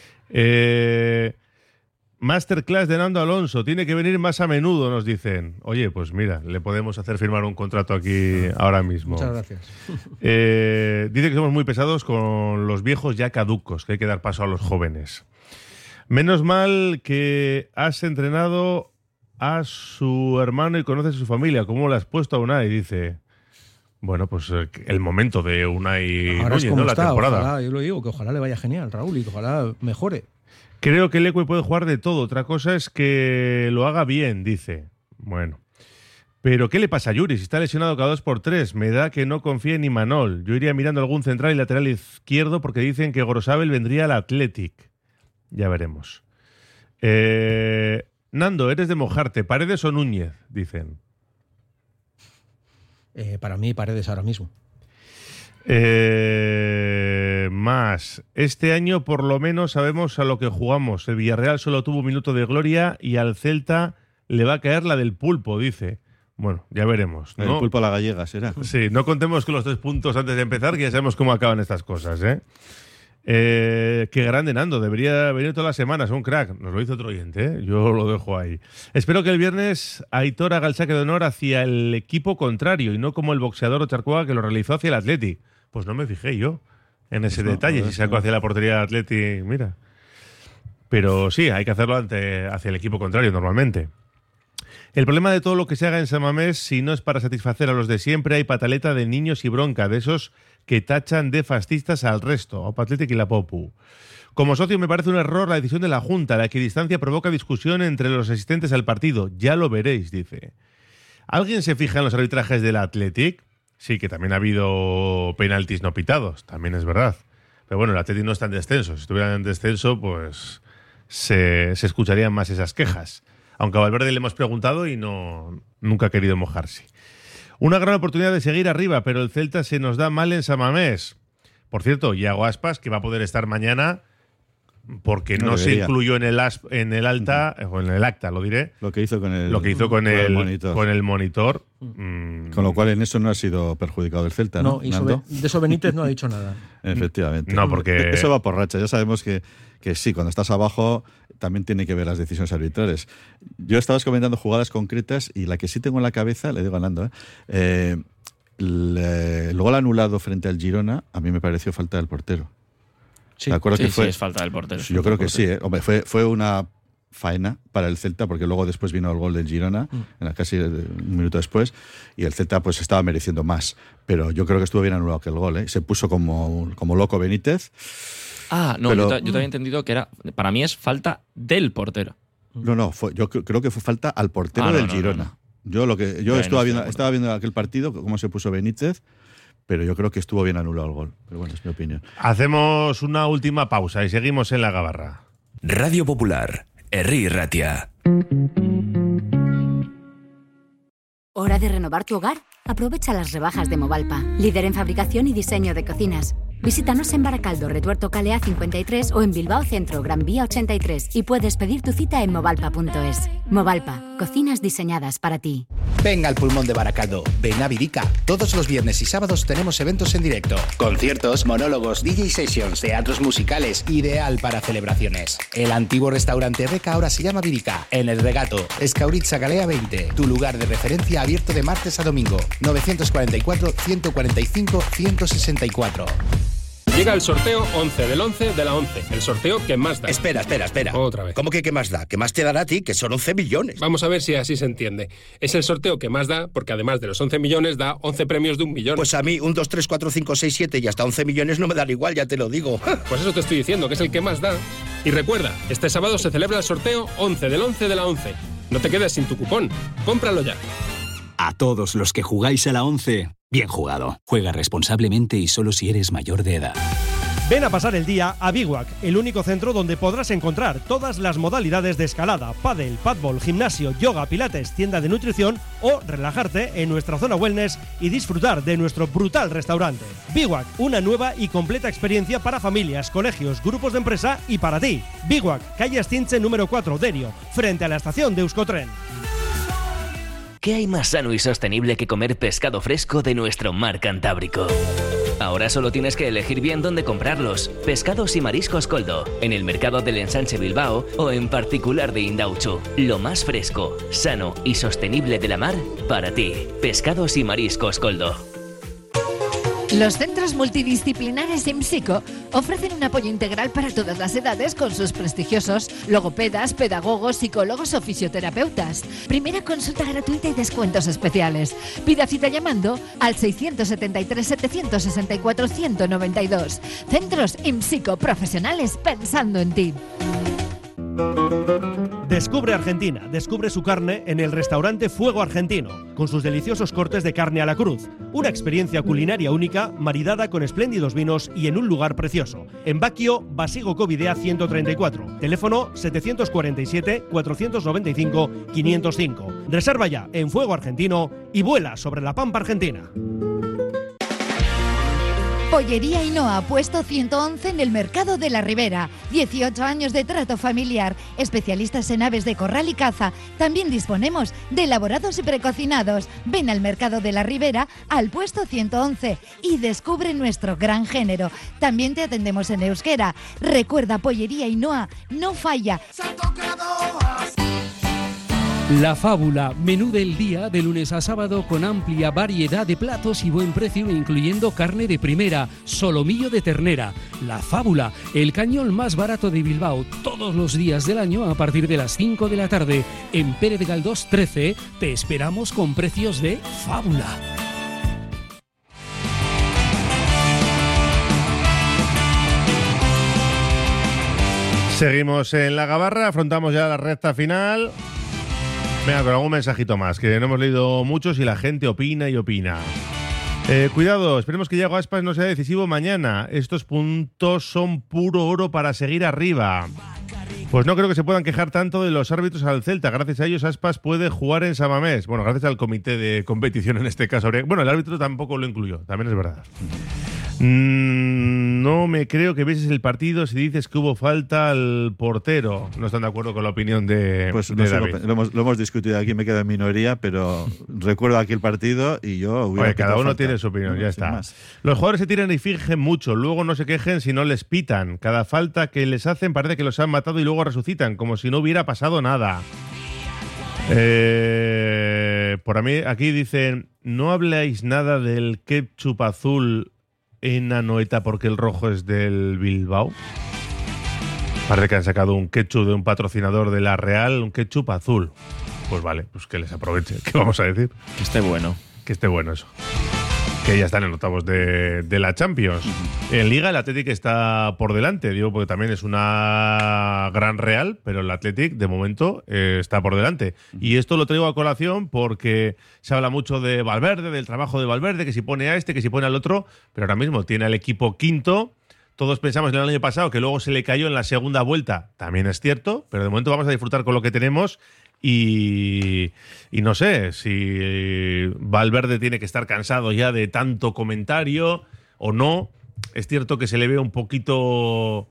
Eh, Masterclass de Nando Alonso, tiene que venir más a menudo, nos dicen. Oye, pues mira, le podemos hacer firmar un contrato aquí ahora mismo. Muchas gracias. Eh, dice que somos muy pesados con los viejos ya caducos, que hay que dar paso a los jóvenes. Menos mal que has entrenado a su hermano y conoces a su familia. ¿Cómo le has puesto a Unai? Dice... Bueno, pues el momento de Unai Ahora Núñez, es como ¿no? La está, temporada. ojalá, yo lo digo, que ojalá le vaya genial, Raúl, y que ojalá mejore. Creo que Leque puede jugar de todo. Otra cosa es que lo haga bien, dice. Bueno. Pero ¿qué le pasa a Yuri? Si está lesionado cada dos por tres, me da que no confía en Imanol. Yo iría mirando algún central y lateral izquierdo porque dicen que Gorosabel vendría al Athletic. Ya veremos. Eh, Nando, eres de mojarte. ¿Paredes o Núñez? Dicen. Eh, para mí, Paredes ahora mismo. Eh, más. Este año por lo menos sabemos a lo que jugamos. El Villarreal solo tuvo un minuto de gloria y al Celta le va a caer la del pulpo, dice. Bueno, ya veremos, ¿no? El pulpo a la gallega, ¿será? Sí, no contemos con los tres puntos antes de empezar, que ya sabemos cómo acaban estas cosas, ¿eh? Eh, qué grande Nando, debería venir todas las semanas, un crack. Nos lo hizo otro oyente, ¿eh? Yo lo dejo ahí. Espero que el viernes Aitor haga el saque de honor hacia el equipo contrario y no como el boxeador Ocharcoaga que lo realizó hacia el Athletic. Pues no me fijé yo en ese pues no, detalle, si sacó hacia la portería del Athletic, mira. Pero sí, hay que hacerlo ante, hacia el equipo contrario normalmente. El problema de todo lo que se haga en San Mamés, si no es para satisfacer a los de siempre, hay pataleta de niños y bronca, de esos que tachan de fascistas al resto, Opa Athletic y la Popu. Como socio me parece un error la decisión de la Junta, la equidistancia provoca discusión entre los asistentes al partido, ya lo veréis, dice. ¿Alguien se fija en los arbitrajes del Athletic? Sí, que también ha habido penaltis no pitados, también es verdad. Pero bueno, el Athletic no está en descenso, si estuviera en descenso, pues se, se escucharían más esas quejas. Aunque a Valverde le hemos preguntado y no nunca ha querido mojarse. Una gran oportunidad de seguir arriba, pero el Celta se nos da mal en San Mamés. Por cierto, Iago Aspas, que va a poder estar mañana porque no, no se incluyó en el asp, en el alta uh-huh. o en el acta, lo diré. Lo que hizo con el, lo que hizo con, con el, el monitor. Con el monitor. Mm. Con lo cual en eso no ha sido perjudicado el Celta, ¿no? No, y sobre, de eso Benítez no ha dicho nada. Efectivamente. No, porque eso va por racha. Ya sabemos que, que sí, cuando estás abajo también tiene que ver las decisiones arbitrales. Yo estaba comentando jugadas concretas y la que sí tengo en la cabeza, le digo a Nando, ¿eh? Eh, el, el gol anulado frente al Girona a mí me pareció falta del portero. Sí, ¿Te acuerdas sí, que fue? Sí, es falta del portero. Yo creo que sí, ¿eh? Hombre, fue, fue una faena para el Celta porque luego después vino el gol del Girona, mm. en la casi un minuto después, y el Celta pues estaba mereciendo más. Pero yo creo que estuvo bien anulado aquel gol, ¿eh? Se puso como, como loco Benítez. Ah, no, pero, yo, yo te había entendido que era, para mí es falta del portero. No, no, fue, yo creo que fue falta al portero ah, no, del no, Girona. No, no. Yo lo que yo Bien, estaba no viendo, estaba viendo aquel partido, cómo se puso Benítez, pero yo creo que estuvo bien anulado el gol. Pero bueno, es mi opinión. Hacemos una última pausa y seguimos en la gabarra. Radio Popular, Herri Ratia. ¿Hora de renovar tu hogar? Aprovecha las rebajas de Movalpa, líder en fabricación y diseño de cocinas. Visítanos en Baracaldo, Retuerto Calea cincuenta y tres o en Bilbao Centro, Gran Vía ochenta y tres y puedes pedir tu cita en movalpa punto es. Movalpa, cocinas diseñadas para ti. Venga al pulmón de Baracaldo, ven a Virica. Todos los viernes y sábados tenemos eventos en directo. Conciertos, monólogos, D J sessions, teatros musicales, ideal para celebraciones. El antiguo restaurante Reca ahora se llama Virica, en El Regato, Escauritza Galea veinte, tu lugar de referencia abierto de martes a domingo. novecientos cuarenta y cuatro, ciento cuarenta y cinco, ciento sesenta y cuatro. Llega el sorteo once del once de la once. El sorteo que más da. Espera, espera, espera. Otra vez. ¿Cómo que qué más da? ¿Qué más te dará a ti? Que son once millones. Vamos a ver si así se entiende. Es el sorteo que más da porque además de los once millones da once premios de un millón. Pues a mí un, dos, tres, cuatro, cinco, seis, siete y hasta once millones no me dan igual, ya te lo digo. Pues eso te estoy diciendo, que es el que más da. Y recuerda, este sábado se celebra el sorteo once del once de la once. No te quedes sin tu cupón. Cómpralo ya. A todos los que jugáis a la once, bien jugado. Juega responsablemente y solo si eres mayor de edad. Ven a pasar el día a Biguac, el único centro donde podrás encontrar todas las modalidades de escalada, pádel, padbol, gimnasio, yoga, pilates, tienda de nutrición o relajarte en nuestra zona wellness y disfrutar de nuestro brutal restaurante. Biguac, una nueva y completa experiencia para familias, colegios, grupos de empresa y para ti. Biguac, calle Astinche número cuatro, Derio, frente a la estación de Euskotren. ¿Qué hay más sano y sostenible que comer pescado fresco de nuestro mar Cantábrico? Ahora solo tienes que elegir bien dónde comprarlos. Pescados y mariscos Coldo, en el mercado del Ensanche Bilbao o en particular de Indauchu. Lo más fresco, sano y sostenible de la mar para ti. Pescados y mariscos Coldo. Los centros multidisciplinares IMSICO ofrecen un apoyo integral para todas las edades con sus prestigiosos logopedas, pedagogos, psicólogos o fisioterapeutas. Primera consulta gratuita y descuentos especiales. Pida cita llamando al seiscientos setenta y tres, setecientos sesenta y cuatro, ciento noventa y dos. Centros IMSICO, profesionales pensando en ti. Descubre Argentina, descubre su carne en el restaurante Fuego Argentino, con sus deliciosos cortes de carne a la cruz. Una experiencia culinaria única, maridada con espléndidos vinos y en un lugar precioso. En Baquio, Basigo Covidea ciento treinta y cuatro. Teléfono setecientos cuarenta y siete, cuatrocientos noventa y cinco, quinientos cinco. Reserva ya en Fuego Argentino y vuela sobre la pampa argentina. Pollería Ainhoa, puesto ciento once en el Mercado de la Ribera. dieciocho años de trato familiar. Especialistas en aves de corral y caza. También disponemos de elaborados y precocinados. Ven al Mercado de la Ribera, al puesto ciento once y descubre nuestro gran género. También te atendemos en euskera. Recuerda, Pollería Ainhoa no falla. La Fábula, menú del día de lunes a sábado con amplia variedad de platos y buen precio, incluyendo carne de primera, solomillo de ternera. La Fábula, el cañón más barato de Bilbao, todos los días del año a partir de las cinco de la tarde. En Pérez Galdós trece te esperamos con precios de Fábula. Seguimos en la gabarra, afrontamos ya la recta final. Venga, con algún mensajito más, que no hemos leído muchos y la gente opina y opina. Eh, cuidado, esperemos que Iago Aspas no sea decisivo mañana. Estos puntos son puro oro para seguir arriba. Pues no creo que se puedan quejar tanto de los árbitros al Celta. Gracias a ellos Aspas puede jugar en San Mamés. Bueno, gracias al comité de competición en este caso. Bueno, el árbitro tampoco lo incluyó, también es verdad. Mm, no me creo que vieses el partido si dices que hubo falta al portero. No están de acuerdo con la opinión de, pues de no David. Lo, lo, hemos, lo hemos discutido aquí, me quedo en minoría, pero recuerdo aquí el partido y yo hubiera... Oye, cada uno falta. tiene su opinión, no, ya está. Más. Los jugadores se tiran y fingen mucho, luego no se quejen si no les pitan. Cada falta que les hacen parece que los han matado y luego resucitan, como si no hubiera pasado nada. Eh, por a mí, aquí dicen, no habláis nada del ketchup azul en Anoeta porque el rojo es del Bilbao. Parece que han sacado un ketchup de un patrocinador de la Real, un ketchup azul. Pues vale, pues que les aproveche. ¿Qué vamos a decir? Que esté bueno. Que esté bueno eso. Que ya están en octavos de, de la Champions. En Liga el Athletic está por delante, digo, porque también es una gran Real, pero el Athletic de momento eh, está por delante. Y esto lo traigo a colación porque se habla mucho de Valverde, del trabajo de Valverde, que si pone a este, que si pone al otro, pero ahora mismo tiene al equipo quinto. Todos pensamos en el año pasado que luego se le cayó en la segunda vuelta, también es cierto, pero de momento vamos a disfrutar con lo que tenemos. Y, y no sé si Valverde tiene que estar cansado ya de tanto comentario o no. Es cierto que se le ve un poquito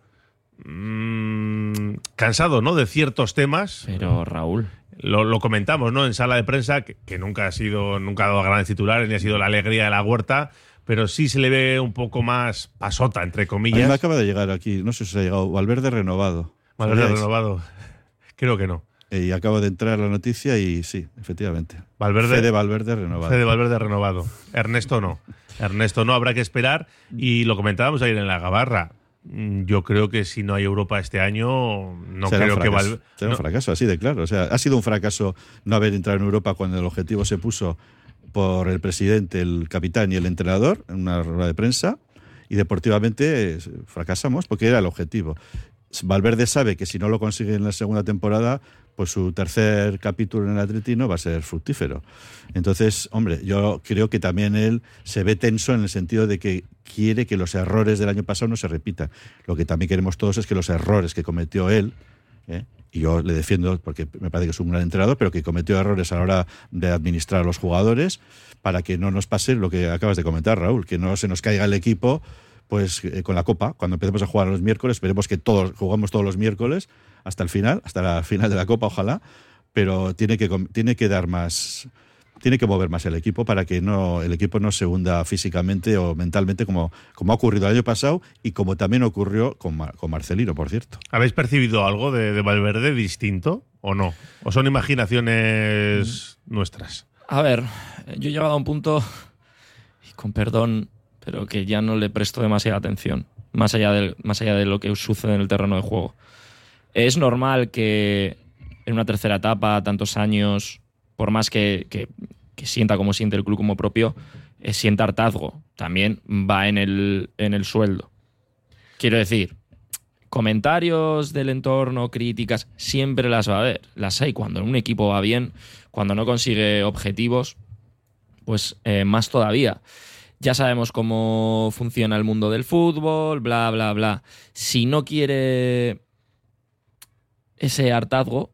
mmm, cansado, ¿no?, de ciertos temas. Pero Raúl, lo, lo comentamos, ¿no?, en sala de prensa, que, que nunca ha sido, nunca ha dado grandes titulares ni ha sido la alegría de la Huerta, pero sí se le ve un poco más pasota, entre comillas. A mí me acaba de llegar aquí, no sé si se ha llegado, Valverde renovado. Valverde renovado, creo que no. Y acabo de entrar la noticia y sí, efectivamente. Valverde, Fede Valverde renovado. Fede Valverde renovado. Ernesto no. Ernesto no, habrá que esperar. Y lo comentábamos ayer en la Gabarra. Yo creo que si no hay Europa este año, no será creo que Valverde... Será no. un fracaso, así de claro. O sea, ha sido un fracaso no haber entrado en Europa cuando el objetivo se puso por el presidente, el capitán y el entrenador en una rueda de prensa. Y deportivamente fracasamos porque era el objetivo. Valverde sabe que si no lo consigue en la segunda temporada, pues su tercer capítulo en el Atletino va a ser fructífero. Entonces, hombre, yo creo que también él se ve tenso en el sentido de que quiere que los errores del año pasado no se repitan. Lo que también queremos todos es que los errores que cometió él, ¿eh? y yo le defiendo porque me parece que es un gran entrenador, pero que cometió errores a la hora de administrar a los jugadores, para que no nos pase lo que acabas de comentar, Raúl, que no se nos caiga el equipo pues eh, con la Copa. Cuando empecemos a jugar los miércoles, esperemos que todos jugamos todos los miércoles hasta el final, hasta la final de la Copa, ojalá, pero tiene que, tiene que dar más, tiene que mover más el equipo para que no el equipo no se hunda físicamente o mentalmente como, como ha ocurrido el año pasado y como también ocurrió con, Mar, con Marcelino, por cierto. ¿Habéis percibido algo de, de Valverde distinto o no? ¿O son imaginaciones mm. nuestras? A ver, yo he llegado a un punto, y con perdón, pero que ya no le presto demasiada atención, más allá de, más allá de lo que sucede en el terreno de juego. Es normal que en una tercera etapa, tantos años, por más que, que, que sienta como siente el club como propio, eh, sienta hartazgo. También va en el, en el sueldo. Quiero decir, comentarios del entorno, críticas, siempre las va a haber. Las hay cuando un equipo va bien, cuando no consigue objetivos, pues eh, más todavía. Ya sabemos cómo funciona el mundo del fútbol, bla, bla, bla. Si no quiere ese hartazgo,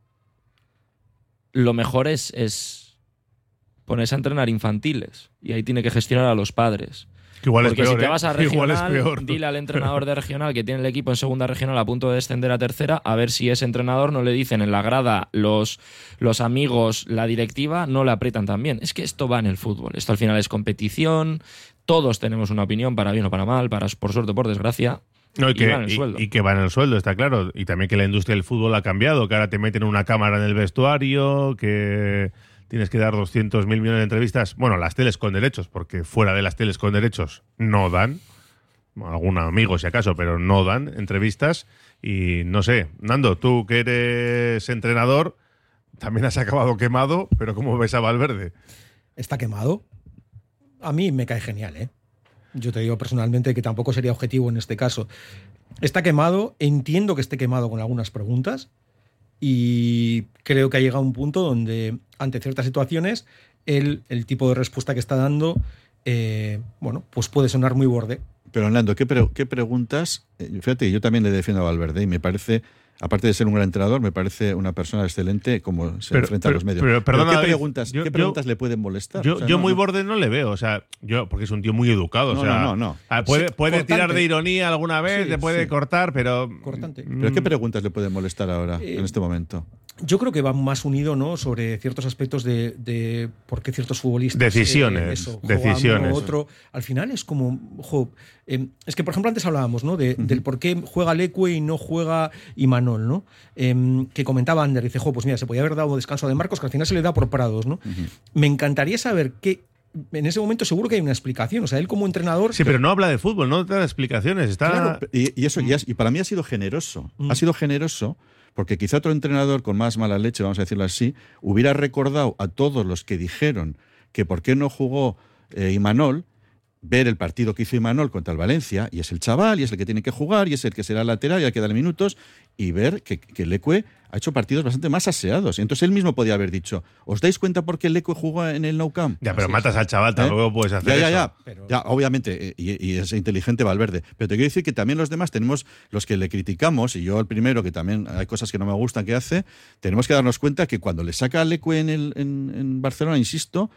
lo mejor es, es ponerse a entrenar infantiles. Y ahí tiene que gestionar a los padres. Que igual Porque es peor, si te ¿eh? vas a Igual es regional, peor. dile al entrenador de regional que tiene el equipo en segunda regional a punto de descender a tercera, a ver si ese entrenador no le dicen en la grada los, los amigos, la directiva, no le aprietan también. Es que esto va en el fútbol. Esto al final es competición. Todos tenemos una opinión, para bien o para mal, para por suerte o por desgracia. No, y, y que, va en el y- sueldo. y que va en el sueldo, está claro. Y también que la industria del fútbol ha cambiado, que ahora te meten una cámara en el vestuario, que tienes que dar doscientos mil millones de entrevistas. Bueno, las teles con derechos, porque fuera de las teles con derechos no dan. Bueno, algún amigo si acaso, pero no dan entrevistas. Y no sé, Nando, tú que eres entrenador, también has acabado quemado, pero ¿cómo ves a Valverde? Está quemado. A mí me cae genial, ¿eh? Yo te digo personalmente que tampoco sería objetivo en este caso. Está quemado, entiendo que esté quemado con algunas preguntas y creo que ha llegado a un punto donde, ante ciertas situaciones, el, el tipo de respuesta que está dando, eh, bueno, pues puede sonar muy borde. Pero, Nando, ¿qué, pre- qué preguntas? Eh, Fíjate, yo también le defiendo a Valverde y me parece, aparte de ser un gran entrenador, me parece una persona excelente como se Pero- enfrenta pero- a los medios. pero, perdona, ¿qué David, preguntas, yo- ¿qué yo- preguntas le pueden molestar? Yo, O sea, yo no- muy no- borde no le veo, o sea, yo porque es un tío muy educado, No, o sea, no, no, no. ah, puede, Sí, puede cortante. tirar de ironía alguna vez, Sí, te puede sí. cortar, pero Cortante. ¿Pero qué preguntas le pueden molestar ahora, Eh, en este momento? Yo creo que va más unido, ¿no?, sobre ciertos aspectos de, de por qué ciertos futbolistas Decisiones, eh, eso, juegan decisiones. uno u otro. Al final es como, ojo, eh, es que por ejemplo antes hablábamos, ¿no?, de, del por qué juega Leque y no juega Imanol, ¿no? Eh, que comentaba Ander, dice, jo, pues mira, se podía haber dado descanso de Marcos, que al final se le da por Prados, ¿no? Me encantaría saber qué. En ese momento seguro que hay una explicación. O sea, él como entrenador. Sí, pero no habla de fútbol, no te da explicaciones. Está... Claro, y, y eso y, has- y para mí ha sido generoso. Mm. Ha sido generoso porque quizá otro entrenador con más mala leche, vamos a decirlo así, hubiera recordado a todos los que dijeron que por qué no jugó eh, Imanol, ver el partido que hizo Imanol contra el Valencia, y es el chaval, y es el que tiene que jugar, y es el que será lateral, y hay que darle minutos, y ver que, que Leque ha hecho partidos bastante más aseados. Y entonces él mismo podía haber dicho, ¿os dais cuenta por qué Leque jugó en el Nou Camp? Ya, pero matas al chaval, tampoco puedes hacer ya, ya, eso. ya, ya. Obviamente, eh, y, y es inteligente Valverde. Pero te quiero decir que también los demás tenemos, los que le criticamos, y yo el primero, que también hay cosas que no me gustan que hace, tenemos que darnos cuenta que cuando le saca a Leque en, el, en, en Barcelona, insisto,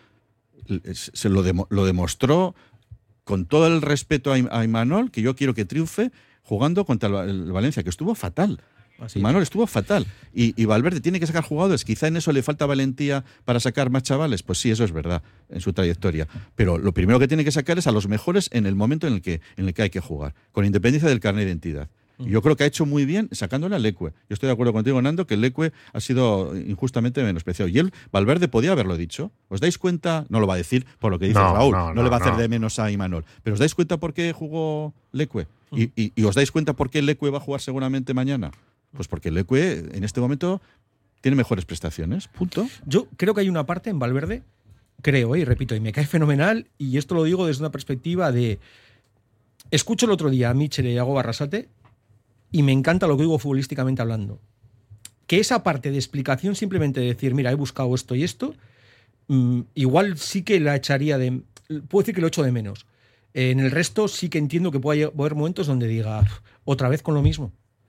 se lo, demo, lo demostró con todo el respeto a, a Imanol, que yo quiero que triunfe, jugando contra el, el Valencia, que estuvo fatal. Así. Imanol estuvo fatal. Y, y Valverde tiene que sacar jugadores. Quizá en eso le falta valentía para sacar más chavales. Pues sí, eso es verdad, en su trayectoria. Pero lo primero que tiene que sacar es a los mejores en el momento en el que, en el que hay que jugar, con independencia del carnet de identidad. Y yo creo que ha hecho muy bien sacándole a Leque. Yo estoy de acuerdo contigo, Nando, que Leque ha sido injustamente menospreciado. Y él, Valverde, podía haberlo dicho. ¿Os dais cuenta? No lo va a decir por lo que dice No, Raúl. no, No, no, le va a hacer no. de menos a Imanol. Pero ¿os dais cuenta por qué jugó Leque? ¿Y, y, y os dais cuenta por qué Leque va a jugar seguramente mañana? Pues porque Leque en este momento tiene mejores prestaciones. Punto. Yo creo que hay una parte en Valverde, creo, ¿eh? y repito, y me cae fenomenal, y esto lo digo desde una perspectiva de. Escucho el otro día a Michel y a Iago Barrasate y me encanta lo que digo futbolísticamente hablando. Que esa parte de explicación, simplemente de decir, mira, he buscado esto y esto, mmm, igual sí que la echaría de. Puedo decir que lo echo de menos. En el resto sí que entiendo que puede haber momentos donde diga, otra vez con lo mismo.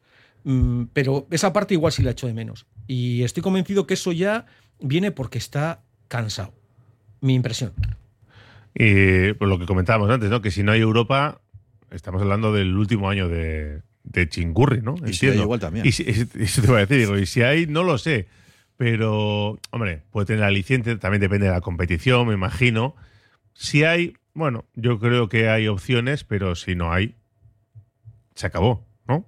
Mm, pero esa parte igual sí la echo de menos. Y estoy convencido que eso ya viene porque está cansado. Mi impresión. Y por lo que comentábamos antes, ¿no? Que si no hay Europa, estamos hablando del último año de, de Chingurri, ¿no? Y si hay igual también. Y si, eso te voy a decir, digo, y si hay, no lo sé. Pero, hombre, puede tener aliciente, también depende de la competición, me imagino. Si hay, bueno, yo creo que hay opciones, pero si no hay, se acabó, ¿no?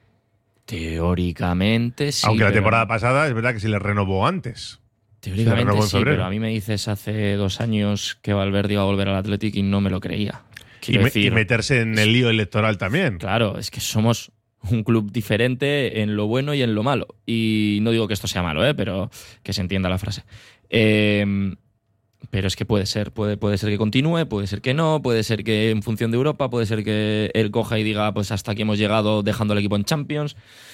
Teóricamente sí. Aunque la pero- temporada pasada es verdad que se le renovó antes. Se le Teóricamente renovó en sí, febrero. pero a mí me dices hace dos años que Valverde iba a volver al Athletic y no me lo creía. Y, Quiero me- decir, y meterse en el lío electoral también. claro, es que somos un club diferente en lo bueno y en lo malo. Y no digo que esto sea malo, ¿eh? pero que se entienda la frase. Eh, pero es que puede ser, puede, puede ser que continúe, puede ser que no, puede ser que en función de Europa, puede ser que él coja y diga, pues hasta aquí hemos llegado dejando al equipo en Champions.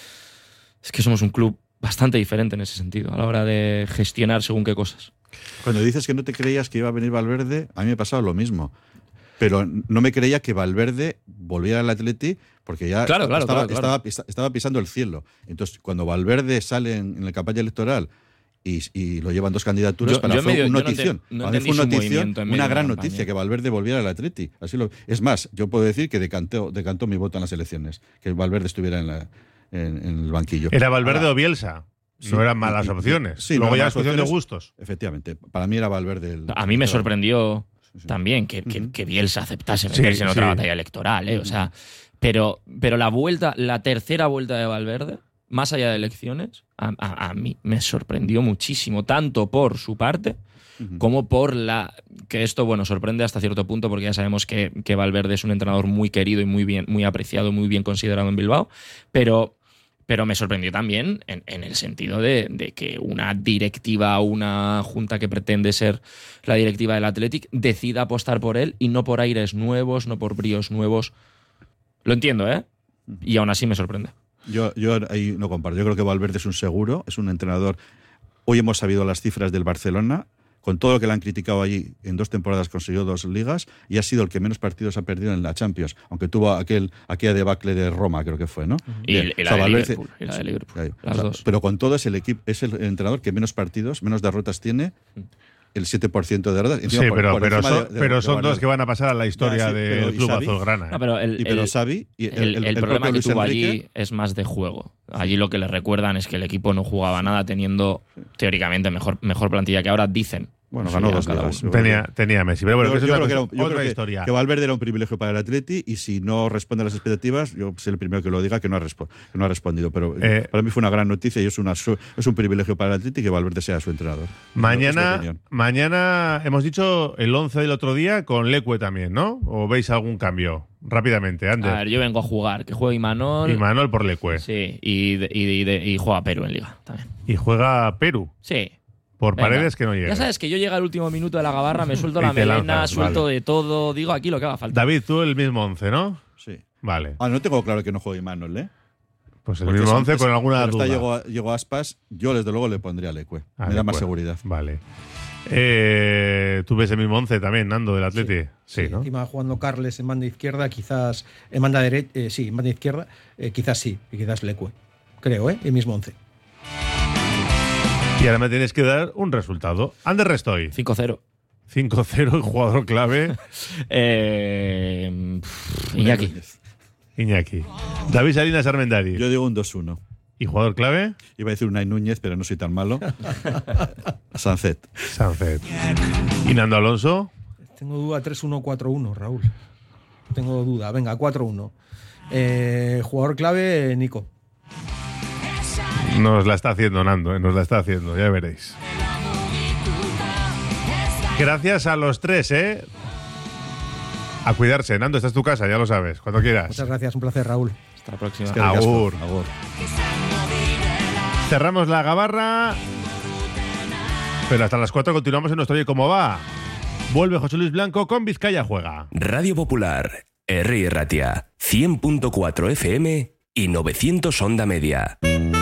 Es que somos un club bastante diferente en ese sentido, a la hora de gestionar según qué cosas. Cuando dices que no te creías que iba a venir Valverde, a mí me ha pasado lo mismo. Pero no me creía que Valverde volviera al Atleti porque ya claro, claro, estaba, claro, claro. Estaba, estaba pisando el cielo. Entonces, cuando Valverde sale en, en la campaña electoral y, y lo llevan dos candidaturas, Yo- para yo fue medio- una yo no notición. ente- no Para mí entendí fue una su notición, movimiento en medio una de la gran campaña. noticia que Valverde volviera al Atleti. Así lo, es más, yo puedo decir que decantó, decantó mi voto en las elecciones, que Valverde estuviera en, la, en, en el banquillo. ¿Era Valverde Ahora, o Bielsa? sí, No eran y- malas y- opciones. sí, Luego no ya eran es cuestión de malas gustos. Efectivamente. Para mí era Valverde el. A mí me el- sorprendió también que, que, que Bielsa aceptase Sí, meterse en otra sí. batalla electoral, ¿eh? O sea, pero, pero la vuelta, la tercera vuelta de Valverde, más allá de elecciones, a, a- a mí me sorprendió muchísimo, tanto por su parte como por la... Que esto, bueno, sorprende hasta cierto punto porque ya sabemos que, que Valverde es un entrenador muy querido y muy bien, muy apreciado, muy bien considerado en Bilbao, pero... Pero me sorprendió también en, en el sentido de, de que una directiva, una junta que pretende ser la directiva del Athletic, decida apostar por él y no por aires nuevos, no por bríos nuevos. Lo entiendo, ¿eh? Y aún así me sorprende. Yo, yo ahí no comparto. Yo creo que Valverde es un seguro, es un entrenador. Hoy hemos sabido las cifras del Barcelona. Con todo lo que le han criticado allí, en dos temporadas consiguió dos ligas y ha sido el que menos partidos ha perdido en la Champions, aunque tuvo aquel aquella debacle de Roma, creo que fue, ¿no? Y, Bien, y o la, sea, de Valverde- Liverpool, y la de Liverpool, Ahí. las O sea, dos. Pero con todo es el equipo, es el entrenador que menos partidos, menos derrotas tiene, el siete por ciento de derrotas. Sí, encima por- pero, por pero encima son, de- de- pero de son dos Guardiola. que van a pasar a la historia Ya, sí, pero del ¿y Club Xavi? Azulgrana. ¿eh? No, pero el, Y pero el- Xavi y el- el- el- el el problema propio que Luis tuvo Enrique- allí es más de juego. Allí lo que le recuerdan es que el equipo no jugaba nada teniendo teóricamente mejor, mejor plantilla que ahora dicen. Bueno, Eso ganó ya dos cada ligas. uno. Tenía, tenía Messi. Pero bueno, yo, que eso yo es creo otra, que, era un- yo otra creo que- historia. que Valverde era un privilegio para el Atleti y si no responde a las expectativas, yo soy el primero que lo diga que no ha, respo- que no ha respondido. Pero Eh, para mí fue una gran noticia y es, una, su- es un privilegio para el Atleti que Valverde sea su entrenador. Es mi Mañana, opinión. mañana hemos dicho el once del otro día con Leque también, ¿no? ¿O veis algún cambio? Rápidamente, Ander. A ver, yo vengo a jugar, que juegue Imanol. Y Manuel por Leque. Sí, y, de- y, de- y juega Perú en Liga también. Y juega Perú. Sí. Por Venga. Paredes que no llega. Ya sabes que yo llega al último minuto de la gabarra, me suelto Y la te melena, lanzas, suelto vale. de todo, digo aquí lo que haga falta. David, tú el mismo once, ¿no? Sí. Vale. Ah, no tengo claro que no juegue Manuel, ¿eh? Pues el Porque mismo son- once con es- alguna pero duda. hasta llegó, llegó Aspas, yo desde luego le pondría a Leque. Ah, Me da más Leque. seguridad. Vale. Eh, Tú ves el mismo once también, Nando, del Atleti. Sí, ¿no? Encima jugando Carles en banda izquierda, quizás en banda derecha, eh, sí, en banda izquierda, eh, quizás sí, y quizás Leque. Creo, ¿eh? El mismo once. Y ahora me tienes que dar un resultado. Ander Restoy. cinco cero. cinco cero, el jugador clave. Eh, pff, Iñaki. Iñaki. David Salinas Armendari. Yo digo un dos uno. ¿Y jugador clave? Iba a decir Unai Núñez, pero no soy tan malo. Sancet. Sancet. ¿Y Nando Alonso? Tengo duda tres uno cuatro uno, Raúl. Tengo duda. Venga, cuatro uno. Eh, jugador clave, Nico. Nos la está haciendo Nando, ¿eh? Nos la está haciendo, ya veréis. Gracias a los tres, ¿eh? A cuidarse. Nando, esta es tu casa, ya lo sabes, cuando quieras. Muchas gracias, un placer, Raúl. Hasta la próxima. Es que ricasco. Agur. Agur. Cerramos la gabarra. Pero hasta las cuatro continuamos en nuestro Oye Cómo Va. Vuelve José Luis Blanco con Vizcaya Juega. Radio Popular, Herri Ratia, cien punto cuatro F M y novecientos Onda Media.